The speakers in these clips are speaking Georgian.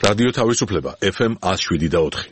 რადიო თავისუფლება FM 107.4.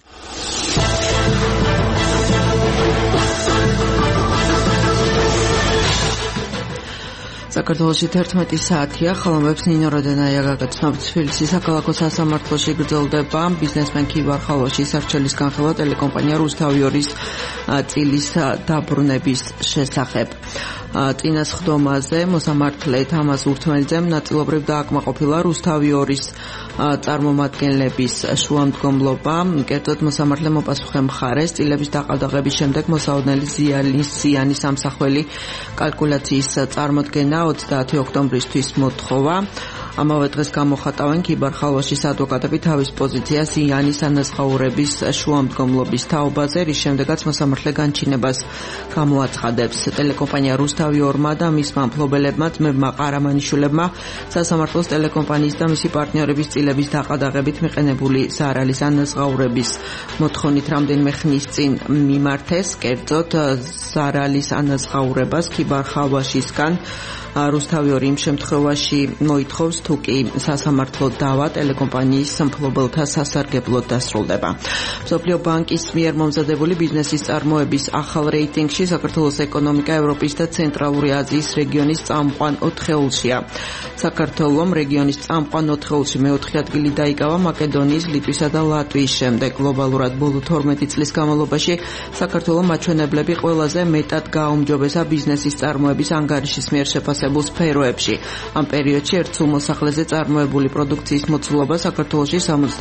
საქართველოში 11 საათია, ხელმოებს ნინო როდენაია გაგაცნობთ. თბილისის საქალაქო სასამართლოში გრძელდება ბიზნესმენ ქიბარ ხალვაშის არჩევის განხილვა ტელეკომპანია რუსთავი 2-ის წილის დაბრუნების შესახებ. წინას ხდომაზე მოსამართლე თამაზ ურთმელძემ ნაწილობრივ დააკმაყოფილა რუსთავი 2-ის წარმომადგენლების შუამდგომლობა. კერძოდ მოსამართლემ მოპასუხე მხარეს წილების დაყალდაღების შემდეგ მოსაოდნელი ზიანის ამსახველი კალკულაციის წარმოდგენა 30 ოქტომბრისთვის მოთხოვა. ამავე დღეს გამოხატავენ ქიბარ ხალვაშის ადვოკატები თავის პოზიციას ზიანის ანაზღაურების შუამდგომლობის თაობაზე, რის შემდეგაც მოსამართლე განჩინებას გამოაცხადებს. ტელეკომპანია რუსთავი 2-მა და მისმა მფლობელებმა ძმებმა ყარამანიშვილებმა სასამართლოს ტელეკომპანიის და მისი პარტნიორების წილების დაყალდაღებით მიყენებული ზარალის ანაზღაურების მოთხოვნით რამდენიმე ხნის წინ მიმართეს. კერძოდ ზარალის ანაზღაურებას ქიბარ ხალვაშისგან რუსთავი 2 იმ შემთხვევაში მოითხოვს, თუ კი სასამართლო დავა ტელეკომპანიის მფლობელთა სასარგებლოდ დასრულდება. მსოფლიო ბანკის მიერ მომზადებული ბიზნესის წარმოების ახალ რეიტინგში საქართველოს ეკონომიკა ევროპის და ცენტრალური აზიის რეგიონის წამყვან 4-ეულშია. საქართველოს რეგიონის წამყვან 4-ეულში მე-4 ადგილი დაიკავა მაკედონიის, ლიტვისა და ლატვიის შემდეგ. გლობალურად ბოლო 12 წლის განმავლობაში საქართველოს მაჩვენებლები ყველაზე მეტად გააუმჯობესა ბიზნესის წარმოების ანგარიშის მიერ შეფასებულ სფეროებში. ამ პერიოდში ერთ სულ მოსახლეზე წარმოებული პროდუქციის მოცულობა საქართველოში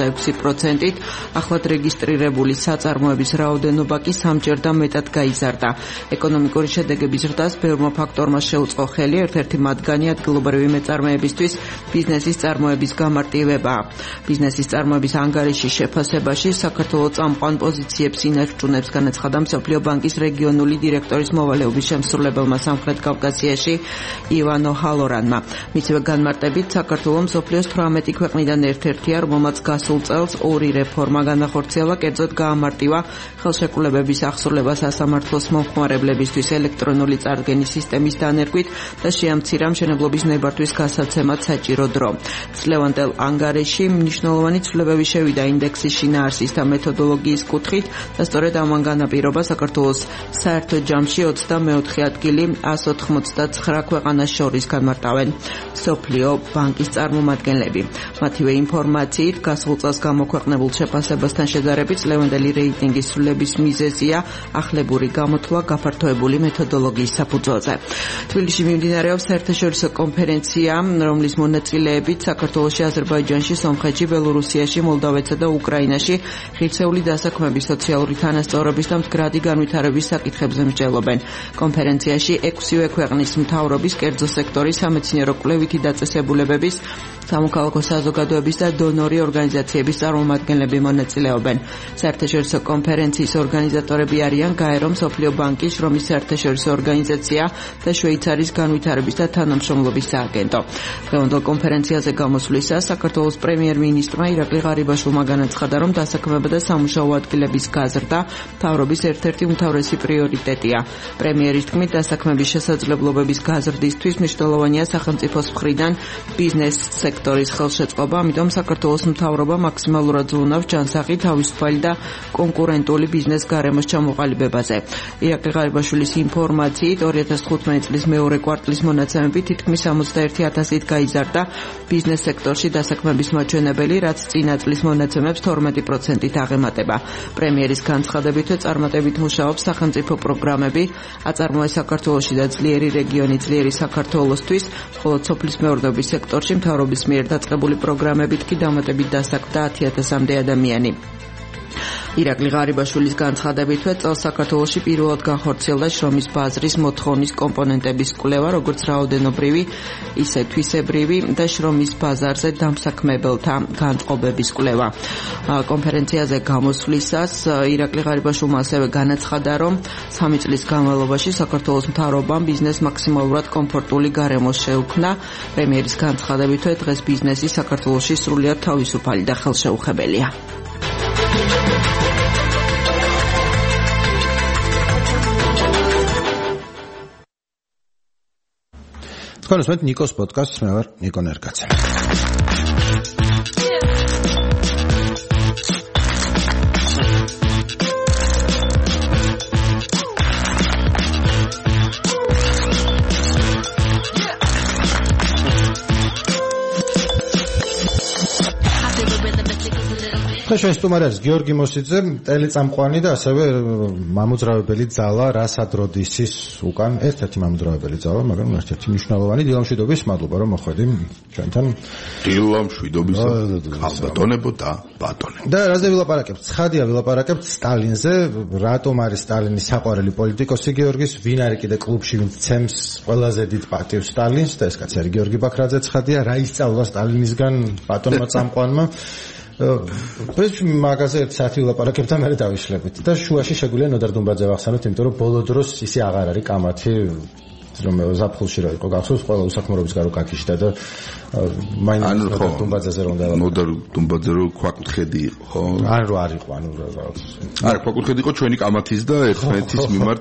66%-ით, ახლად რეგისტრირებული საწარმოების რაოდენობა კი 3-ჯერ და მეტად გაიზარდა. ეკონომიკური შედეგების ზრდას ბევრმა ფაქტორმა შეუწყო ხელი, ერთ-ერთი მათგანი ადგილობრივი მეწარმეებისთვის ბიზნესის წარმოების გამარტივებაა. ბიზნესის წარმოების ანგარიშის შეფასებაში საქართველოს წამყვან პოზიციებს ინარჩუნებს, განაცხადა მსოფლიო ბანკის რეგიონული დირექტორის მოვალეობის შემსრულებელმა სამხრეთ კავკასიაში ივანო ჰალორანმა. მისივე განმარტებით, საქართველოს მსოფლიოს 18 ქვეყნიდან ერთ-ერთია, რომელმაც გასულ წელს 2 რეფორმა განახორციელა, კერძოდ გაამარტივა ხელშეკრულებების აღსრულება სასამართლოს მომხმარებლებისთვის ელექტრონული წარდგენის სისტემის დანერგვით და შეამცირა მშენებლობის ნებართვის გასაცემად საჭირო დრო. წლევანდელ ანგარიში მნიშვნელოვანი ცვლილებები შევიდა ინდექსის შინაარსის და მეთოდოლოგიის კუთხით და სწორედ ამან განაპირობა საქართველოს საერთო ჯამში 24 ადგილი 199 ქვეყანას შორის განმარტავენ მსოფლიო ბანკის წარმომადგენლები. მათივე ინფორმაციით, გასულ წელს გამოქვეყნებულ შეფასებასთან შედარებით წლევანდელი რეიტინგის ცვლილების მიზეზია ახლებური გამოთვლა გაფართოებული მეთოდოლოგიის საფუძველზე. თბილისში მიმდინარეობს საერთაშორისო კონფერენცია, რომლის მონაწილეებით საქართველოში, აზერბაიჯანში, სომხეთში, ბელორუსიაში, მოლდავეთსა და უკრაინაში ღირსეული დასაქმების, სოციალური თანასწორობის და მდგრადი განვითარების საკითხებზე მსჯელობენ. კონფერენციაში 6-ვე ქვეყნის მთავრობის, კერძო სექტორის, სამეცნიერო კვლევითი დაწესებულებების, სამოქალაქო საზოგადოების და დონორი ორგანიზაციების წარმომადგენლები მონაწილეობენ. საერთაშორისო კონფერენციის ორგანიზატორები არიან გაერო, მსოფლიო ბანკი, შრომის საერთაშორისო ორგანიზაცია და შვეიცარიის განვითარების და თანამშრომლობის სააგენტო. დღევანდელ კონფერენციაზე გამოსვლისას საქართველოს პრემიერ-მინისტრმა ირაკლი ღარიბაშვილმა განაცხადა, რომ დასაქმება და სამუშაო ადგილების გაზრდა მთავრობის ერთ-ერთი უმთავრესი პრიორიტეტია. პრემიერის თქმით, დასაქმების შესაძლებლობების გაზრდისთვის მნიშვნელოვანია სახელმწიფოს მხრიდან ბიზნეს სექტორის ხელშეწყობა, ამიტომ საქართველოს მთავრობა მაქსიმალურად ზრუნავს ჯანსაღი, თავისუფალი და კონკურენტული ბიზნეს გარემოს ჩამოყალიბებაზე. ირაკლი ღარიბაშვილის ინფორმაციით, 2015 წლის მეორე კვარტლის მონაცემებით თითქმის 61,000-ით გაიზარდა ბიზნეს სექტორში დასაქმების მაჩვენებელი, რაც წინა წლის მონაცემებს 12%-ით აღემატება. პრემიერის განცხადებითვე წარმატებით მუშაობს სახელმწიფო პროგრამები აწარმოეს საქართველოში და ძლიერი რეგიონი, ძლიერი საქართველოსთვის, ხოლო სოფლის მეურნეობის სექტორში მთავრობის მიერ დაწყებული პროგრამებით კი დამატებით დასაქმდა 10,000-მდე ადამიანი. ირაკლი ღარიბაშვილის განცხადებითვე წელს საქართველოში პირველად განხორციელდა შრომის ბაზრის მოთხოვნის კომპონენტების კვლევა, როგორც რაოდენობრივი, ისე თვისებრივი და შრომის ბაზარზე დამსაქმებელთა განწყობების კვლევა. კონფერენციაზე გამოსვლისას ირაკლი ღარიბაშვილმა ასევე განაცხადა, რომ 3 წლის განმავლობაში საქართველოს მთავრობამ ბიზნეს მაქსიმალურად კომფორტული გარემო შეუქმნა. პრემიერის განცხადებითვე დღეს ბიზნესი საქართველოში სრულიად თავისუფალი და ხელშეუხებელია. თქვენ უსმენთ ნიკოს პოდკასტს, მე ვარ ნიკო ნერგაძე. დღეს სტუმარი არის გიორგი მოსიძე, ტელეწამყვანი და ასევე მამოძრავებელი ძალა რასადროდისის უკან ერთ-ერთი მამოძრავებელი ძალა, მაგრამ ერთ-ერთი მნიშვნელოვანი. დილამშვიდობის, მადლობა რომ მოხვედი ჩვენთან. დილამშვიდობის ხალბატონებო და ბატონებო. და რაზე ვილაპარაკებთ? ცხადია ვილაპარაკებთ სტალინზე, რატომ არის სტალინის საყვარელი პოლიტიკოსი გიორგის, ვინ არის კიდე კლუბში ვინც ცემს ყველაზე დიდ პატივს სტალინს და ეს კაცი არის გიორგი ბაქრაძე. ცხადია რა ისწავლა სტალინისგან ბატონმა წამყვანმა. პრინციპი მაგაზე 1 საათი ვილაპარაკებთ და მე დავიშლებით და შუაში შეგვიძლია ნოდარ დუმბაძე ვახსენოთ, იმიტომ რომ ბოლო დროს ისე აღარ არის კამათი რომ ზაფხულში რა იყო გახსოვს ყველა უსაქმრობის გარო გაქიშდა და მაინც ნოდარ დუმბაძეზე რომ დავა ნოდარ დუმბაძე რო ქვაკუთხედი იყო ხო? ან რო არ იყო ანუ არა ქვაკუთხედი იყო ჩვენი კამათის და ერთმანეთის მიმართ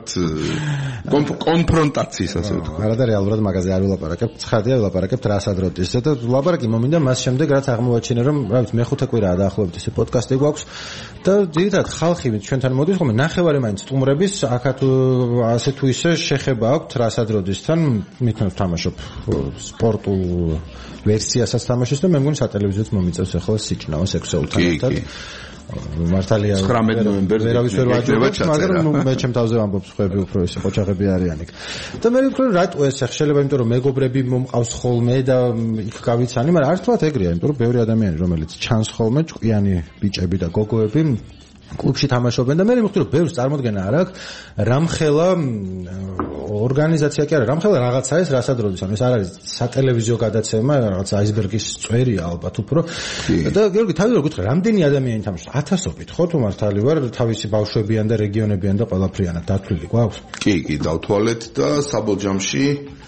კონფრონტაციის ასე ვთქვა. არა და რეალურად მაგაზე არ ვილაპარაკებთ, ცხადია ვილაპარაკებთ რასადროდისზე და ლაპარაკი მომინდა მას შემდეგ რაც აღმოვაჩინე რომ რა ვიცი მეხუთე კვირაა დაახლოებით ესე პოდკასტი გვაქვს და ძირითადად ხალხი ჩვენთან მოდის ხოლმე ნახევარი მაინც სტუმრების აქაც ასე თუ ისე შეხება აქვთ რასადროდისთან მithon ვთამაშობ სპორტულ ვერსიასაც თამაშობს და მე მგონი სატელევიზიოც მომიწევს ახლა სიჭნავა სექსუალთან ერთად. მართალია 19 ნოემბერზე ვერავის ვერ ვაჯობებს, მაგრამ მე ჩემ თავზე ვამბობს ხები უფრო ისე ყოჩაღები არიან იქ. და მე ვფიქრობ რატო ეს შეიძლება იმიტომ რომ მეგობრები მომყავს ხოლმე და იქ გავიცანი, მაგრამ არც ეგრეა, იმიტომ რომ ბევრი ადამიანი რომელიც ჩანს ხოლმე ჭკვიანი ბიჭები და გოგოები კლუბში თამაშობენ და მე მივხვდი რომ ბევრს წარმოდგენა არ აქვს რამხელა ორგანიზაცია კი არა რამხელა რაღაცა ეს რასადროდის ანუ ეს არ არის სატელევიზიო გადაცემა რაღაც აისბერგის წვერია ალბათ უფრო და გიორგი თავი როგორ გითხრა რამდენი ადამიანი თამაშობს ათასობით ხო თუ მართალი ვარ თავისი ბავშვებიან და რეგიონებიან და ყველაფრიანად დათვლილი გვაქვს კი დავთვალეთ და საბოლჯამში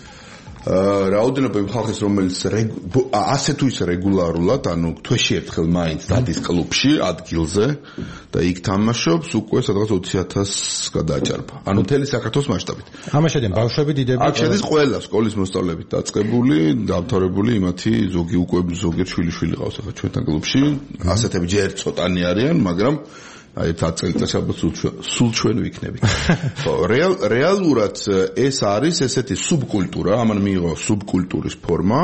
რაოდენობა იმ ხალხის რომელიც ასე თუ ისე რეგულარულად ანუ თვეში ერთხელ მაინც დადის კლუბში ადგილზე და იქ თამაშობს უკვე სადღაც 20,000 გადააჭარბა ანუ მთელი საქართველოს მასშტაბით ამას შედგენ ბავშვები დიდები აქ შედის ყველა სკოლის მოსწავლეებით დაწყებული დამთავრებული იმათი ზოგი უკვე ზოგიერთ შვილიშვილი ყავს ახლა ჩვენთან კლუბში ასეთები ჯერ ცოტანი არიან მაგრამ აი 10 წელიწადს ალბათ სულ ჩვენ ვიქნებით. ხო, რეალურად ეს არის ესეთი სუბკულტურა, ამან მიიღო სუბკულტურის ფორმა,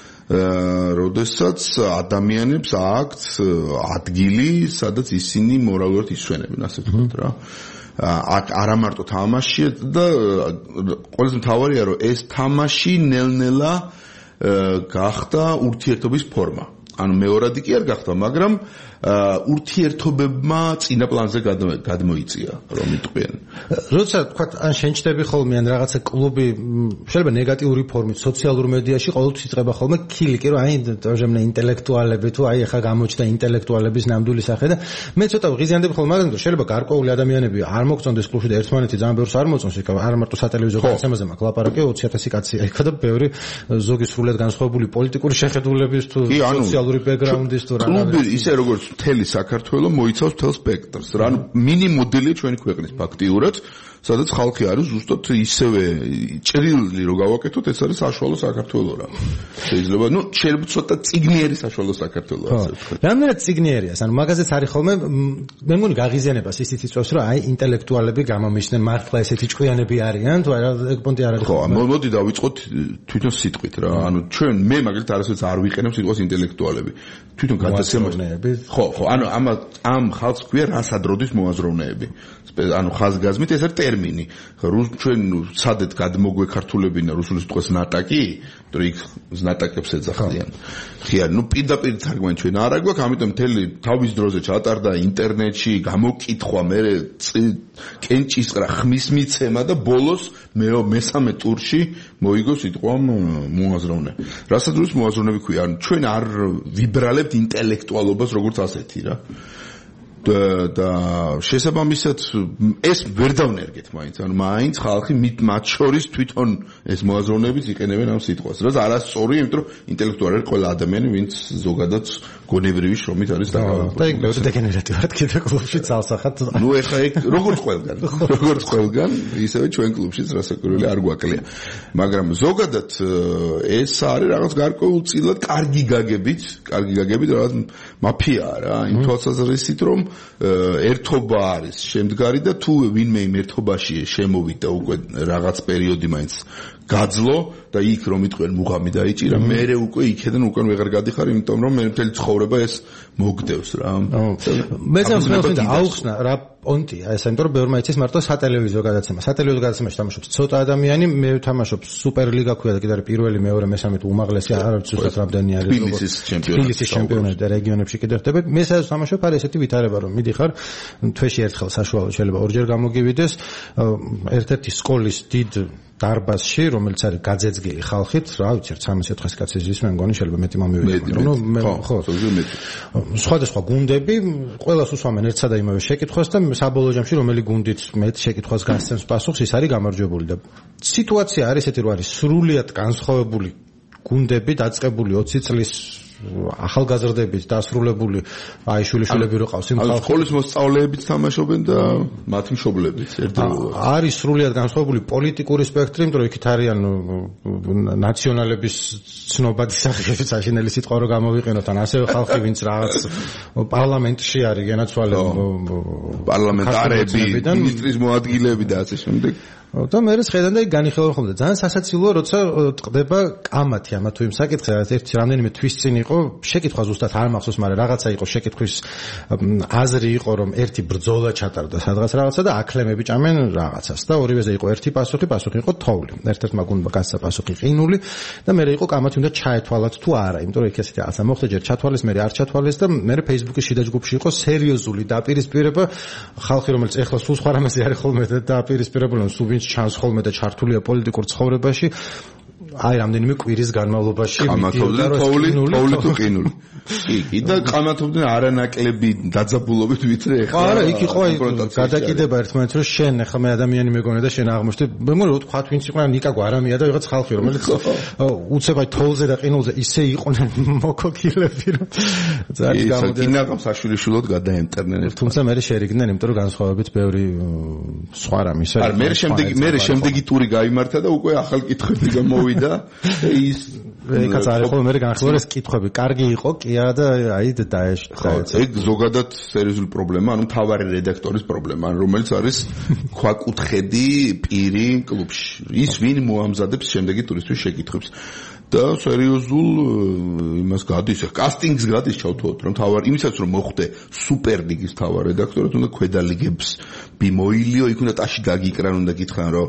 როდესაც ადამიანებს აქვთ ადგილი, სადაც ისინი მორალურად ისვენებენ, ასე ვთქვათ რა. აქ არა მარტო თამაშია და ყველაზე მთავარია რომ ეს თამაში ნელ-ნელა გახდა ურთიერთობის ფორმა. ანუ მეორადი კი არ გახდა, მაგრამ ურთიერთობებმა წინა პლანზე გადმოიწია, რომ იტყვიან. როცა თქვა, ან შენჩდები ხოლმე ან რაღაცა კლუბი, შეიძლება ნეგატიური ფორმით სოციალურ მედიაში ყოველთვის იწყება ხოლმე ქილიკი, რომ აი დაჟემნე ინტელექტუალები თუ აი ახლა გამოჩნდა ინტელექტუალების ნამდვილი სახე და მე ცოტა ღიზიანდები ხოლმე, მაგრამ შეიძლება გარკვეული ადამიანები არ მოგწონდეს კლუბში და ერთმანეთი ძალიან ბევრს არ მოწონს, იქ არ მარტო სატელევიზიო გადაცემაზე მაქვს ლაპარაკი 20,000 კაცია იქ და ბევრი ზოგი სრულად განსხვავებული პოლიტიკური შეხედულების თუ სოციალური ბექგრაუნდის თუ რა კლუბი ისე როგორც მთელი საქართველო მოიცავს მთელ სპექტრს. რა ანუ მინი მოდელია ჩვენი ქვეყნის ფაქტიურად, სადაც ხალხი არის ზუსტად ისევე ჭრილი რო გავაკეთოთ, ეს არის საშუალო საქართველო რა. შეიძლება, შეიძლება ცოტა ციგნიერი საშუალო საქართველო ასე ვთქვათ. რამდენად ციგნიერია, ანუ მაგაზეც არის ხოლმე მე მგონი გაღიზიანებას ისიც იწვევს, რომ აი ინტელექტუალები გამომიშნენ მართლა ესეთი ჭკვიანები არიან, თუ არა ეგ პონტი არ არის. ხო, მოდი დავიწყოთ თვითონ სიტყვით რა. ანუ ჩვენ მე მაგალითად არასოდეს არ ვიყენებ სიტყვას ინტელექტუალები. თვითონ გადაცემები. ხო, ანუ ამ ხალხს ქვია რასადროდის მოაზროვნეები. ანუ ხაზგაზმით ეს არის ტერმინი. ჩვენ სადეთ გადმოგვექართულებინა რუსული სიტყვის ნატაკი, იმიტომ იქ ნატაკებს ეძახიან. ხიან, პირდაპირ თარგმანი ჩვენ არ აგვაქვს, ამიტომ მთელი თავის დროზე ჩატარდა ინტერნეტში, გამოკითხვა, მე კენჭისყრა, ხმის მიცემა და ბოლოს მესამე ტურში მოიგო სიტყვა მოაზროვნე. რასადროდის მოაზროვნეები ქვია, ანუ ჩვენ არ ვიბრალებთ ინტელექტუალობას როგორც ასეთი რა. და შესაბამისად ეს ვერ დავნერგეთ მაინც ანუ მაინც ხალხი მათ შორის თვითონ ეს მოაზროვნეებიც იყენებენ ამ სიტყვას რაც არასწორია იმიტომ რომ ინტელექტუალი ყველა ადამიანი ვინც ზოგადად გონებრივი შრომით არის დაკავებული და იქ მეორე დეგენერატივად კიდე კლუბში წავსახათ ეხა ეგ როგორც ყველგან ისევე ჩვენ კლუბშიც რასაკვირველი არ გვაკლია მაგრამ ზოგადად ეს არის რაღაც გარკვეულწილად კარგი გაგებით რაღაც მაფიაა რა იმ თვალსაზრისით რომ ერთობა არის შემდგარი და თუ ვინმე იმ ერთობაში შემოვიდა უკვე რაღაც პერიოდი მაინც გაძლო და იქ რომ იტყვიან მუღამი დაიჭირა, მერე უკვე იქედან უკან ვეღარ გადიხარ, იმიტომ რომ მე მთელი ცხოვრება ეს მოგდევს რა. მე ზამთრობით აუხსნა რა პონტია ეს, იმიტომ რომ ბევრმა იცის მარტო სატელევიზიო გადაცემა. სატელევიზიო გადაცემაში თამაშობს ცოტა ადამიანი, მე ვთამაშობ სუპერლიგა ქვია და კიდე პირველი, მეორე, მესამე თუ უმაღლესი არ ვიცი ზუსტად რამდენი არის. თბილისის ჩემპიონატი და რეგიონებში კიდე ხდება. მე სადაც თამაშობ არის ესეთი ვითარება რომ მიდიხარ თვეში ერთხელ საშუალო შეიძლება ორჯერ გამოგივიდეს ერთ-ერთი სკოლის დიდ დარბაზში, რომელიც არის გაძეძგილი ხალხით, რა ვიცი, 13-14 კაცი ზის მე მგონი შეიძლება მეტი მომივიდეს. ხო, სხვადასხვა გუნდები, ყველას უსვამენ ერთსა და იმავე შეკითხვას და საბოლოო ჯამში რომელი გუნდით მეტ შეკითხვას გასცემს პასუხს, ის არის გამარჯვებული და სიტუაცია არის ესეთი, რომ არის სრულიად განსხვავებული გუნდები, დაწყებული 20 წლის ახალგაზრდებით დასრულებული შვილიშვილები რო ყავს იმ ხალხს. სკოლის მოსწავლეებიც თამაშობენ და მათი მშობლებიც ერთდროულად. არის სრულიად განსხვავებული პოლიტიკური სპექტრი, იმიტომ რომ იქით არიან ნაციონალების ცნობადი სახეები, საშინელი სიტყვა რო გამოვიყენოთ, ან ასევე ხალხი, ვინც რაღაც პარლამენტში არის გენაცვალე პარლამენტარები, მინისტრის მოადგილეები და ასე შემდეგ. და მე შეხედან და განიხილავ ხოლმე ძალიან სასაცილოა, როცა ტყდება კამათი ამა თუ იმ საკითხზე, ერთ რამდენიმე თვის წინ იყო შეკითხვა ზუსტად არ მახსოვს, მაგრამ რაღაცა იყო შეკითხვის აზრი იყო, რომ ერთი ბრძოლა ჩატარდა სადღაც რაღაცა და აკლემები ჭამენ რაღაცას და ორივეზე იყო ერთი პასუხი იყო თოვლი. ერთ-ერთმა გუნდმა გასცა პასუხი ყინული და მე იყო კამათი უნდა ჩაეთვალათ თუ არა, იმიტომ რომ იქ ესეთი რაღაცა მოხდა, ჯერ ჩათვალეს, მე არ ჩათვალეს და მე Facebook-ის შიდა ჯგუფში იყო სერიოზული დაპირისპირება, ხალხი რომელიც ეხლა სულ სხვა რამეზე არის ხოლმე დაპირისპირებული, სულ ვინც ჩანს ხოლმე და ჩართულია პოლიტიკურ ცხოვრებაში, აი რამდენიმე კვირის განმავლობაში ყამათობდნენ თოვლი თუ ყინული. კი და ყამათობდნენ არანაკლები დაძაბულობით ვიწრე ეხლა. არა, იქ იყო გადაკიდება ერთმანეთს, რომ შენ ეხლა მე ადამიანი მეგონე და შენ აღმოჩნდი, მე მგონი რომ თქვა ვინც იყო ნიკა გვარამია და ვიღაც ხალხი რომელიც უცებ აი თოვლზე და ყინულზე ისე იყვნენ მოკოკილები, რომ ძალიან გამოდი. კინაღამ საშვილიშვილოდ გადაემტერნენ ერთად. თუმცა მე შერიგდნენ, იმიტომ რომ განსხვავებით ბევრი სხვა რამ ისე. არა, მე შემდეგი ტური გაიმართა და უკვე ახალ კითხვები გამოვიდა. ის იქაც არის ხოლმე მე განხილვა ეს კითხვები კარგი იყო კი არა და აი დაეჭდა ეგ ზოგადად სერიოზული პრობლემა, ანუ მთავარი რედაქტორის პრობლემა, რომელიც არის ქვაკუთხედი პირი კლუბში. ის ვინ მოამზადებს შემდეგი ტურისთვის შეკითხვებს და სერიოზულ იმას გადის, კასტინგს გადის ჩავთვალოთ, რომ თავარ იმისაც რომ მოხდე სუპერლიგის თავარ რედაქტორად უნდა ქვედა ლიგებს ბიმოილიო, იქ უნდა ტაში გაგიკრან, უნდა გითხრან რომ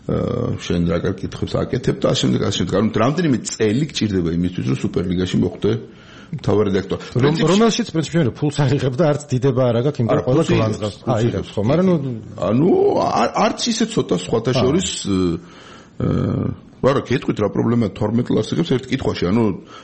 შენ რა კარგ კითხვებს აკეთებ და შემდეგ. ანუ რამდენიმე წელი გჭირდება იმისთვის, რომ სუპერლიგაში მოხვდე თავარ რედაქტორად. რომელშიც პრინციპში ფულს აღიღებ და არც დიდება არ აქვს, იმიტომ რომ ყველა გლანძღავს. აიღებს ხო, მაგრამ ანუ არც ისე ცოტა სხვათა შორის ვარა კითხვით რა პრობლემაა 12 ლარს იღებს ერთ კითხვაში, ანუ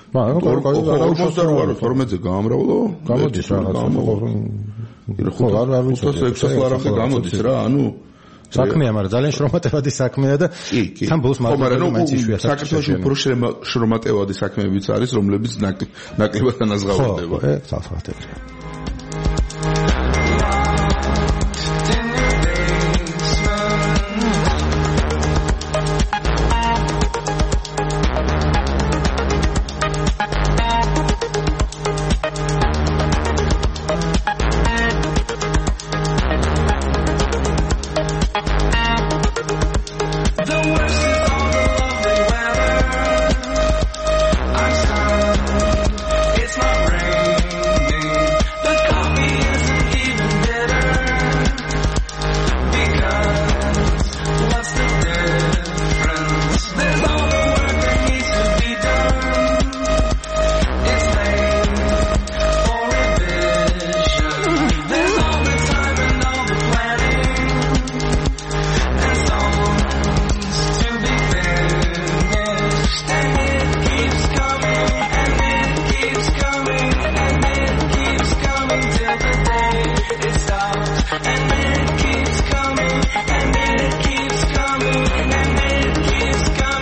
48-ზე გაამრავლო, გამოდის რაღაცა. ხო, არ ვიცი 600 ლარამდე გამოდის რა, ანუ საქმეა, მაგრამ ძალიან შრომატევადი საქმეა და თან ბოლოს მაგრამ მაინც იშვიათად საქართველოში უფრო შრომატევადი საქმეებიც არის, რომლებიც ნაკლებად ანაზღაურდება. ხო, საფრთხეა.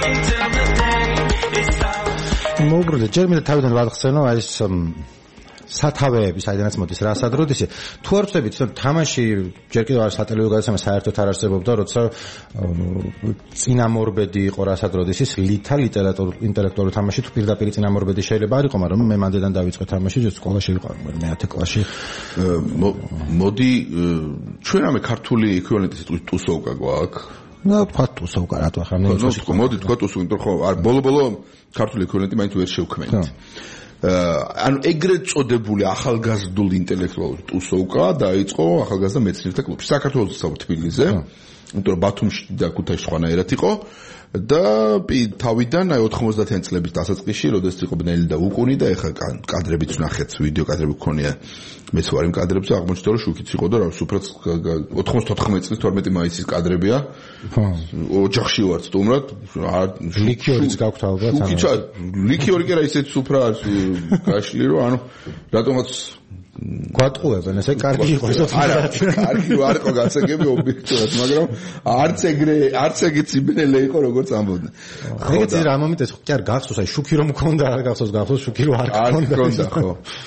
ჯერ მე თავიდან ვახსენო აი ეს სათავეები, საიდანაც მოდის რასად როდისი. თუ არ ვწდებით, რომ თამაში ჯერ კიდევ არის სატელევიზიო გადაცემა საერთოდ არ არსებობდა, როცა წინამორბედი იყო რასად როდისის ლითა ინტელექტუალური თამაში თუ პირდაპირ წინამორბედი შეიძლება არ იყო, მაგრამ მე მანდედან დავიწყე თამაში, სკოლაში ვიყავ, მე 10 კლასში. მოდი ჩვენ ამე ქართული ეკვივალენტი სიტყვის ტუსოვკა გვაქვს. და თქვა ტუსოვკა რატო ახლა მოდი თქვა ტუსოვკა, ხო, არ ბოლო ქართული ეკვივალენტი მაინც ვერ შევქმნით. ანუ ეგრეთ წოდებული ახალგაზრდული ინტელექტუალური ტუსოვკა დაიწყო ახალგაზრდა მეცნიერთა კლუბში საქართველოს თბილისზე, იმიტომ რომ ბათუმში და ქუთაისში სხვანაირად იყო და თავიდან 90-იან წლების დასაწყისში, როდესაც იყო ბნელი და უკუნი და ეხლა კადრებიც ვნახეთ, ვიდეო კადრები გქონია, მეც ვარ იმ კადრებზე, აღმოჩნდა რომ შუქიც იყო და რა სუფრაც 94 წლის 12 მაისის კადრებია. ოჯახში ვარ სტუმრად, ლიქიორიც გაქვთ ალბათ. ლიქიორი კი რა ისეთ სუფრა არის გაშლი რომ ანუ რატომაც გვატყუებენ, ესე კარგი იყო ეს ოპერაცია. კარგი არ იყო გასაგები ობიექტურად, მაგრამ არც ეგეც იბნელე იყო როგორც ამბობდნენ. ეგეც რა მომენტეს კი არ გახსოვს, აი შუქი რომ მქონდა, არ გახსოვს შუქი რომ არ მქონდა, ხო.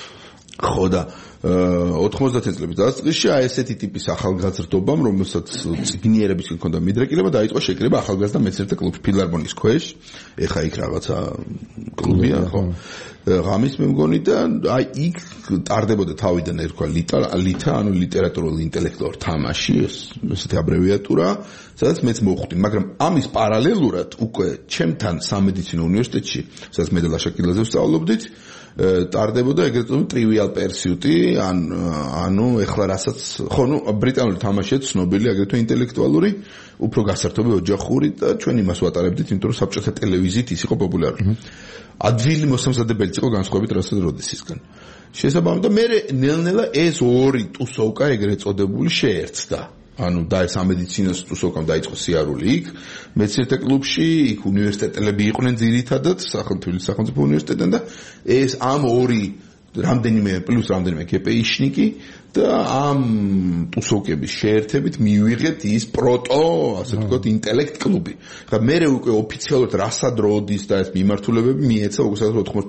ხო და 90-იან წლების დასაწყისში ესეთი ტიპის ახალგაზრდობამ, რომელსაც ციგნიერების ჰქონდა მიდრეკილება, დაიწყო შეკრება ახალგაზრდა მეცნიერთა კლუბში ფილარმონიის ქვეშ. ეხა იქ რაღაცა კლუბია, ხო. ღამის მე მგონი და აი იქ ტარდებოდა თავიდან ერქვა ლითა, ანუ ლიტერატურული ინტელექტუალური თამაში, ესეთი აბრევიატურა, სადაც მეც მოვხვდი, მაგრამ ამის პარალელურად უკვე ჩემთან სამედიცინო უნივერსიტეტში, სადაც მე და ლაშა კილაძე ვსწავლობდით, ტარდებოდა ეგრეთ წოდებული Trivial Pursuit-ი, ანუ ეხლა რასაც, ხო, ნუ ბრიტანული თამაშია ცნობილი აგრეთვე ინტელექტუალური, უფრო გასართობი ოჯახური და ჩვენ იმას ვატარებდით, იმიტომ რომ საბჭოთა ტელევიზიით ის იყო პოპულარული. ადვილი მოსამზადებელიც იყო განსხვავებით რასაც როდესისგან. შესაბამისად და მე ნელ-ნელა ეს ორი ტუსოვკა ეგრეთ წოდებული შეერთდა. ანუ და ეს ამედიცინოს ტუსოვკამ დაიწყო სიარული იქ, მეცნიერთა კლუბში, იქ უნივერსიტეტელები იყვნენ ძირითადად, თბილისის სახელმწიფო უნივერსიტეტიდან და ეს ამ ორი რამდენიმე პლუს რამდენიმე კეპეიშნიკი და ამ ტუსოვკების შეერთებით მივიღეთ ის პროტო, ასე ვთქვათ, ინტელექტ კლუბი. ხა მე უკვე ოფიციალურად რასად როდის და ეს მიმართულებები მიეცა უკვე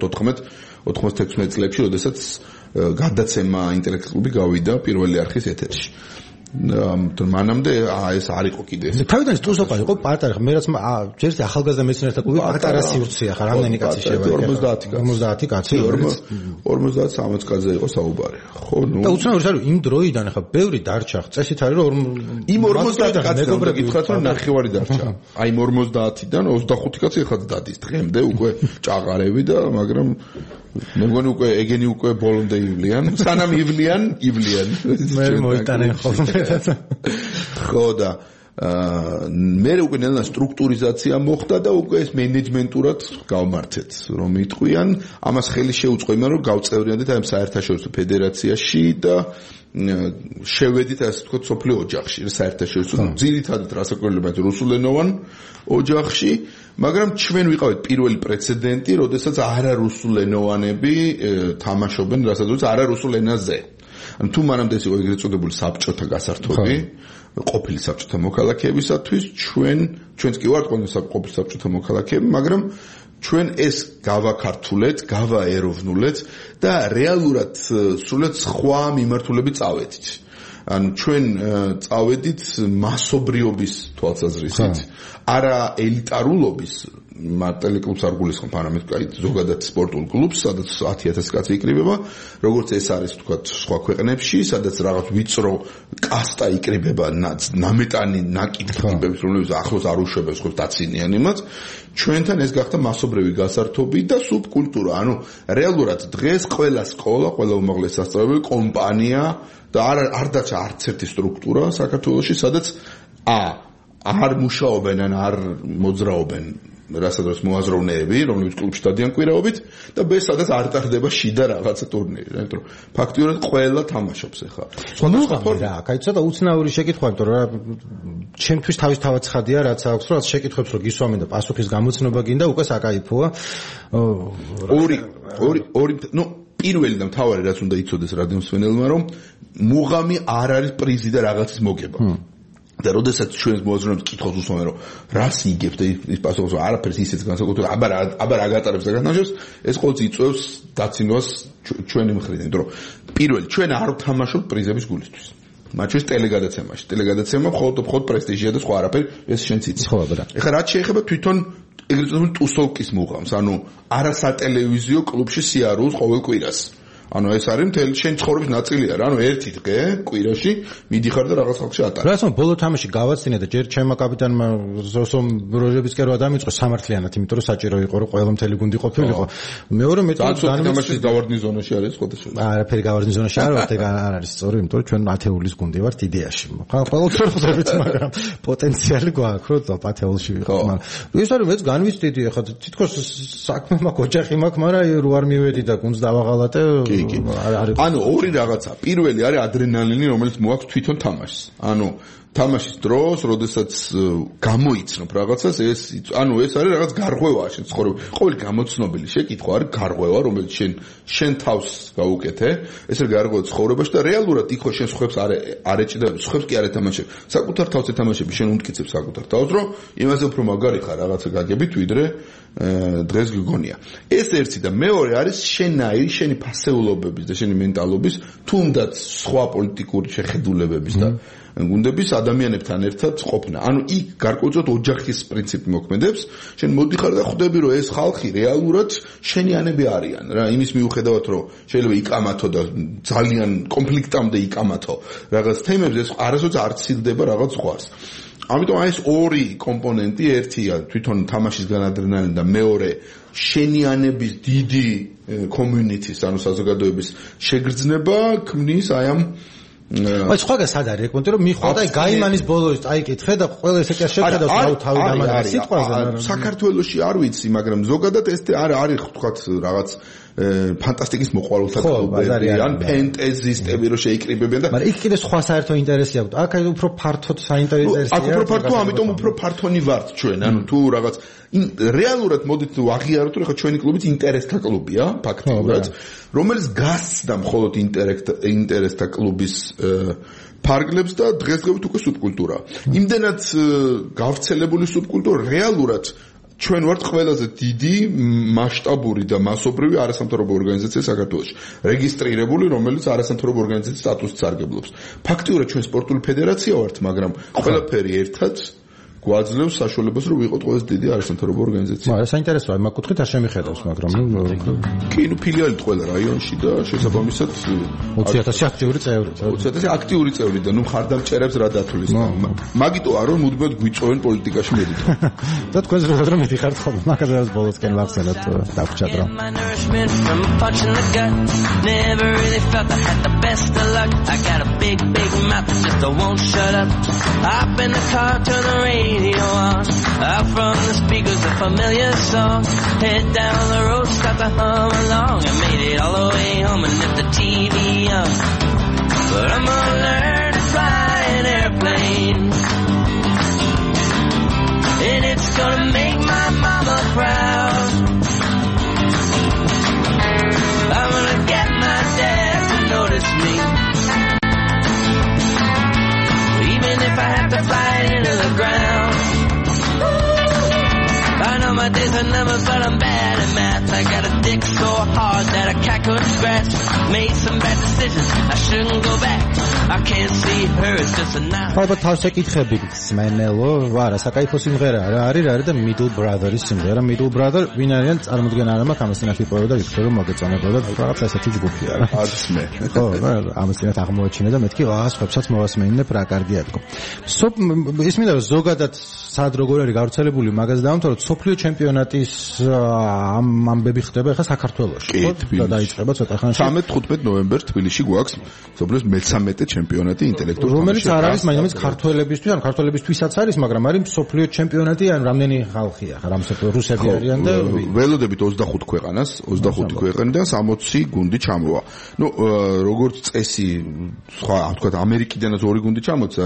96 წლებში, როდესაც გადაცემა ინტელექტ კლუბი გავიდა პირველი არხის ეთერში. მანამდე ეს არ იყო კიდე. თავიდან ტუსოვკა იყო პატარა, მე რაც ჯერს ახალგაზრდა მეცნიერთა კლუბი პატარა სივრცეა, ხა რამდენი კაცი შევა? 50 კაცი. 50-60 კაცზე იყო საუბარი. ხო, ნუ. და უცნაური არის იმ დროიდან ხა ბევრი დარჩა, წესით არის რომ იმ 50 კაცზე გითხრათ რომ ნახევარი დარჩა. აი 50-დან 25 კაცი ეხლა დადის დღემდე უკვე ჭაყარები და მაგრამ მე მგონი უკვე ეგენი უკვე ბოლომდე ივლიან, სანამ ივლიან. მე მოიტანენ ხოლმე. ხო და მე უკვე ნელა სტრუქტურიზაცია მოხდა და უკვე ეს მენეჯმენტურად გავმართეთ, რომ იტყვიან, ამას ხელი შეუწყო იმან, რომ გავწევრიანდეთ აი საერთაშორისო ფედერაციაში და შევედით ასე ვთქვათ სოფლიო ოჯახში, საერთაშორისო ძირითადად რასაკვირველია რუსულენოვან ოჯახში, მაგრამ ჩვენ ვიყავით პირველი პრეცედენტი, როდესაც არარუსულენოვანები თამაშობენ, რასაც არარუსულ ენაზე. ანუ თუ მანამდე ეს იყო ეგრეთ წოდებული საბჭოთა გასართობი, ყოფილი საბჭოთა მოქალაქეებისათვის, ჩვენც კი ვართ ყოფილი საბჭოთა მოქალაქეები, მაგრამ ჩვენ ეს გავაქართულეთ, გავაეროვნულეთ და რეალურად სრულად სხვა მიმართულებით წავედით. ანუ ჩვენ წავედით მასობრიობის თვალსაზრისით, არა ელიტარულობის, ტელეკლუბს არ გულისხმობ, არამედ ზოგადად სპორტულ კლუბს, სადაც 10,000 კაცი იკრიბება, როგორც ეს არის თქვათ სხვა ქვეყნებში, სადაც რაღაც ვიწრო კასტა იკრიბება, ნამეტანი ნაკითი ტიპების, რომლებიც ახლოს არ უშვებენ ხოს დაცინიან იმას, ჩვენთან ეს გახდა მასობრივი გასართობი და სუბკულტურა. ანუ რეალურად დღეს ყველა სკოლა, ყველა უმაღლესი სასწავლებელი კომპანია და არ დაჩა არც ერთი სტრუქტურა საქართველოში, სადაც არ მუშაობენ ან არ მოძრაობენ რასაც მოაზროვნეები, რომლებიც კლუბში დადიან კვირაობით და ბ სადაც არ ტარდება შიდა რაღაცა ტურნირი, იმიტომ რომ ფაქტიურად ყველა თამაშობს ახლა. რა, კაი ცოტა უცნაური შეკითხვა, იმიტომ რომ ჩემთვის თავისთავად ცხადია, რაც აქვს, რომ შეკითხებს რომ გისვამენ და პასუხის გამოცნობა გინდა, უკვე საკაიფოა. ორი, ნუ პირველი და მთავარი რაც უნდა იცოდეს რადიომსმენელმა, რომ მუღამი არ არის პრიზი და რაღაცის მოგება. და როდესაც ჩვენს მოაზროვნებს კითხავს უსმენ რომ რას იგებ და ის პასუხობს რომ არაფერს ისეც განსაკუთრებით აბა რა გატარებს და განაშევს ეს ყოველთვის იწვევს დაცინვას ჩვენი მხრიდან იმიტომ რომ პირველი ჩვენ არ ვთამაშობთ პრიზების გულისთვის მათ შორის ტელეგადაცემა მხოლოდ პრესტიჟია და სხვა არაფერი ეს შენც იცი ხო აბა ეხლა რაც შეეხება თვითონ ეგრეთ წოდებული ტუსოვკის მუღამს ანუ არასატელევიზიო კლუბში სიარულს ყოველ კვირას ანუ ეს არის მთელი შენ ცხოვრების ნაწილია რა ანუ ერთი დღე კვირაში მიდიხარ და რაღაც ხალხში ატარ. რასო ბოლო თამაში გავაცინე და ჯერ ჩემმა კაპიტანმა ზოსომ როჟებისკერვა დამიწყო სამართლიანად იმიტომ რომ საჭირო იყო რომ ყველა მთელი გუნდი ყოფილიყო. მეორე მეტი თამაშის გავარდნის ზონაში არის სხვადასხვა. არაფერი გავარდნის ზონაში არ ვარ არ არის სწორი იმიტომ რომ ჩვენ ათეულის გუნდი ვართ იდეაში. ყოველთვის ხდება მაგრამ პოტენციალი გვაქვს რომ ათეულში ვიყოთ მაგრამ ის არის მეც განვიცდიდი ახლა თითქოს საქმე მაქვს ოჯახი მაქვს მაგრამ რო არ მივედი და გუნდს დავაღალატე ანუ ორი რაღაცა. პირველი არის ადრენალინი, რომელიც მოაქვს თვითონ თამაშს. ანუ თამაშის დროს, როდესაც გამოიცნობ რაღაცას, ეს არის რაღაც გარღვევა შენ ცხოვრება. ყოველი გამოცნობილი შეკითხვა არის გარღვევა, რომელიც შენ თავს გაუკეთე. ეს არის გარღვევა ცხოვრებაში და რეალურად იქ ხო შენ სხვებს არ ეჭდა, სხვებს კი არ ეთამაშებ. საკუთარ თავს ეთამაშები, შენ უმტკიცებ საკუთარ თავს, რომ იმაზე უფრო მაგარი ხარ რაღაცა გაგებით, ვიდრე დღეს გიგონია. ეს ერთი და მეორე არის შენაირი, შენი ფასეულობების და შენი მენტალობის, თუნდაც სხვა პოლიტიკური შეხედულებების და გუნდების ადამიანებთან ერთად ყოფნა. ანუ იქ გარკვეულწოდ ოჯახის პრინციპი მოქმედებს. შენ მოდიხარ და ხვდები რომ ეს ხალხი რეალურად შენიანები არიან რა. იმის მიუხედავად რომ შეიძლება იკამათო და ძალიან კონფლიქტამდე იკამათო რაღაც თემებზე ეს არასოდეს არ ცილდება რაღაც ზღვას. ამიტომ ეს ორი კომპონენტი, ერთია თვითონ თამაშის განადრენალინი და მეორე შენიანების დიდი კომიუნიტის, ანუ საზოგადოების შეგრძნება ქმნის აი ამ აი სხვაგან სად არის ეკონტი რომ მიხვა და გაიმანის ბოლოს წაიკითხე და ყველა ესე კი არ შეხედავს თავი დამარხი სიტყვაზე საქართველოში არ ვიცი მაგრამ ზოგადად ეს არის თქვათ რაღაც ფანტასტიკის მოყვარულთა კლუბები ან ფენტეზისტები რომ შეიკრიბებიან და მაგრამ იქ კიდე სხვა საერთო ინტერესი აქვს აქ უფრო ფართოდ საინტერესოა აქ უფრო ფართო ამიტომ უფრო ფართონი ვართ ჩვენ ანუ თუ რაღაც რეალურად მოდით აღიაროთ რომ ხა ჩვენი კლუბიც ინტერესთა კლუბია ფაქტიურად რომელიც გასცდა მხოლოდ ინტერესთა კლუბის ფარგლებს და დღესდღეობით უკვე სუბკულტურა იმდენად გავრცელებული სუბკულტურა რეალურად ჩვენ ვართ ყველაზე დიდი მასშტაბური და მასობრივი არასამთავრობო ორგანიზაცია საქართველოში რეგისტრირებული რომელიც არასამთავრობო ორგანიზაციის სტატუსს სარგებლობს ფაქტიურად ჩვენ სპორტული ფედერაცია ვართ მაგრამ ყველაფერი ერთად გვაძლევს საშუალებას რომ ვიყოთ ყველაზე დიდი არასამთავრობო ორგანიზაცია. მაგრამ საინტერესოა მაგ კუთხით არ შემიხედავს, მაგრამ კი, ფილიალი ყველა რაიონში და შესაბამისად 20000 აქტიური წევრი. 20000 აქტიური წევრი და ნუ ხარდამჭერებს რა დათვლის. მაგიტოა რომ მუდმივად გვიწოვენ პოლიტიკაში მედით. და თქვენს როდესაც რომ მიდიხართ ხოლმე, მაგაზეც ბოლოსკენ ვახსენოთ დაგვრჩათ რა. Radio on, out from the speakers a familiar song. Head down the road, start to hum along. I made it all the way home and left the TV on. But I'm gonna learn to fly an airplane, and it's gonna make my mama proud. I'm gonna get my dad to notice me, even if I have to fly it into the ground. I know my days are numbered, but I'm bad at math. I got a dick so hard that a cat could scratch. Made some bad decisions, I shouldn't go back. I can't see her, it's just a now. Ალბათ თავს ეკითხები სმენელო, ვარა, საკაიფო სიმღერა რა არის და Middle Brother-ის სიმღერა. Middle Brother ვინ არიან წარმოდგენა არ მაქვს ამასთანაც ვიპოვე და ვიქცე რომ მოგეწონებოდა რაღაც ესეთი ჯგუფია რა. არც მე. ხო, ამასთანაც აღმოაჩინე და მეთქი სხვებსაც მოვასმენინებ რა კარგია თქო. ის მინდა რომ ზოგადად სად როგორ არის გავრცელებული მაგას დავამთავროთ სოფლიო ჩემპიონატის ამბები ხდება ახლა საქართველოში ხო და დაიწყება ცოტა ხანში 13-15 ნოემბერს თბილისში გვაქვს სოფლიოს მე-13 ჩემპიონატი ინტელექტუალურ რომელიც არ არის მაინც ქართველებისთვის ან ქართველებისთვისაც არის მაგრამ არის სოფლიო ჩემპიონატი ან რამდენი ხალხია ხა რამე რუსები არიან და ველოდებით 25 ქვეყანას 25 ქვეყანიდან 60 გუნდი ჩამოვა ნუ როგორც წესი სხვა თქვა ამერიკიდანაც 2 გუნდი ჩამოცა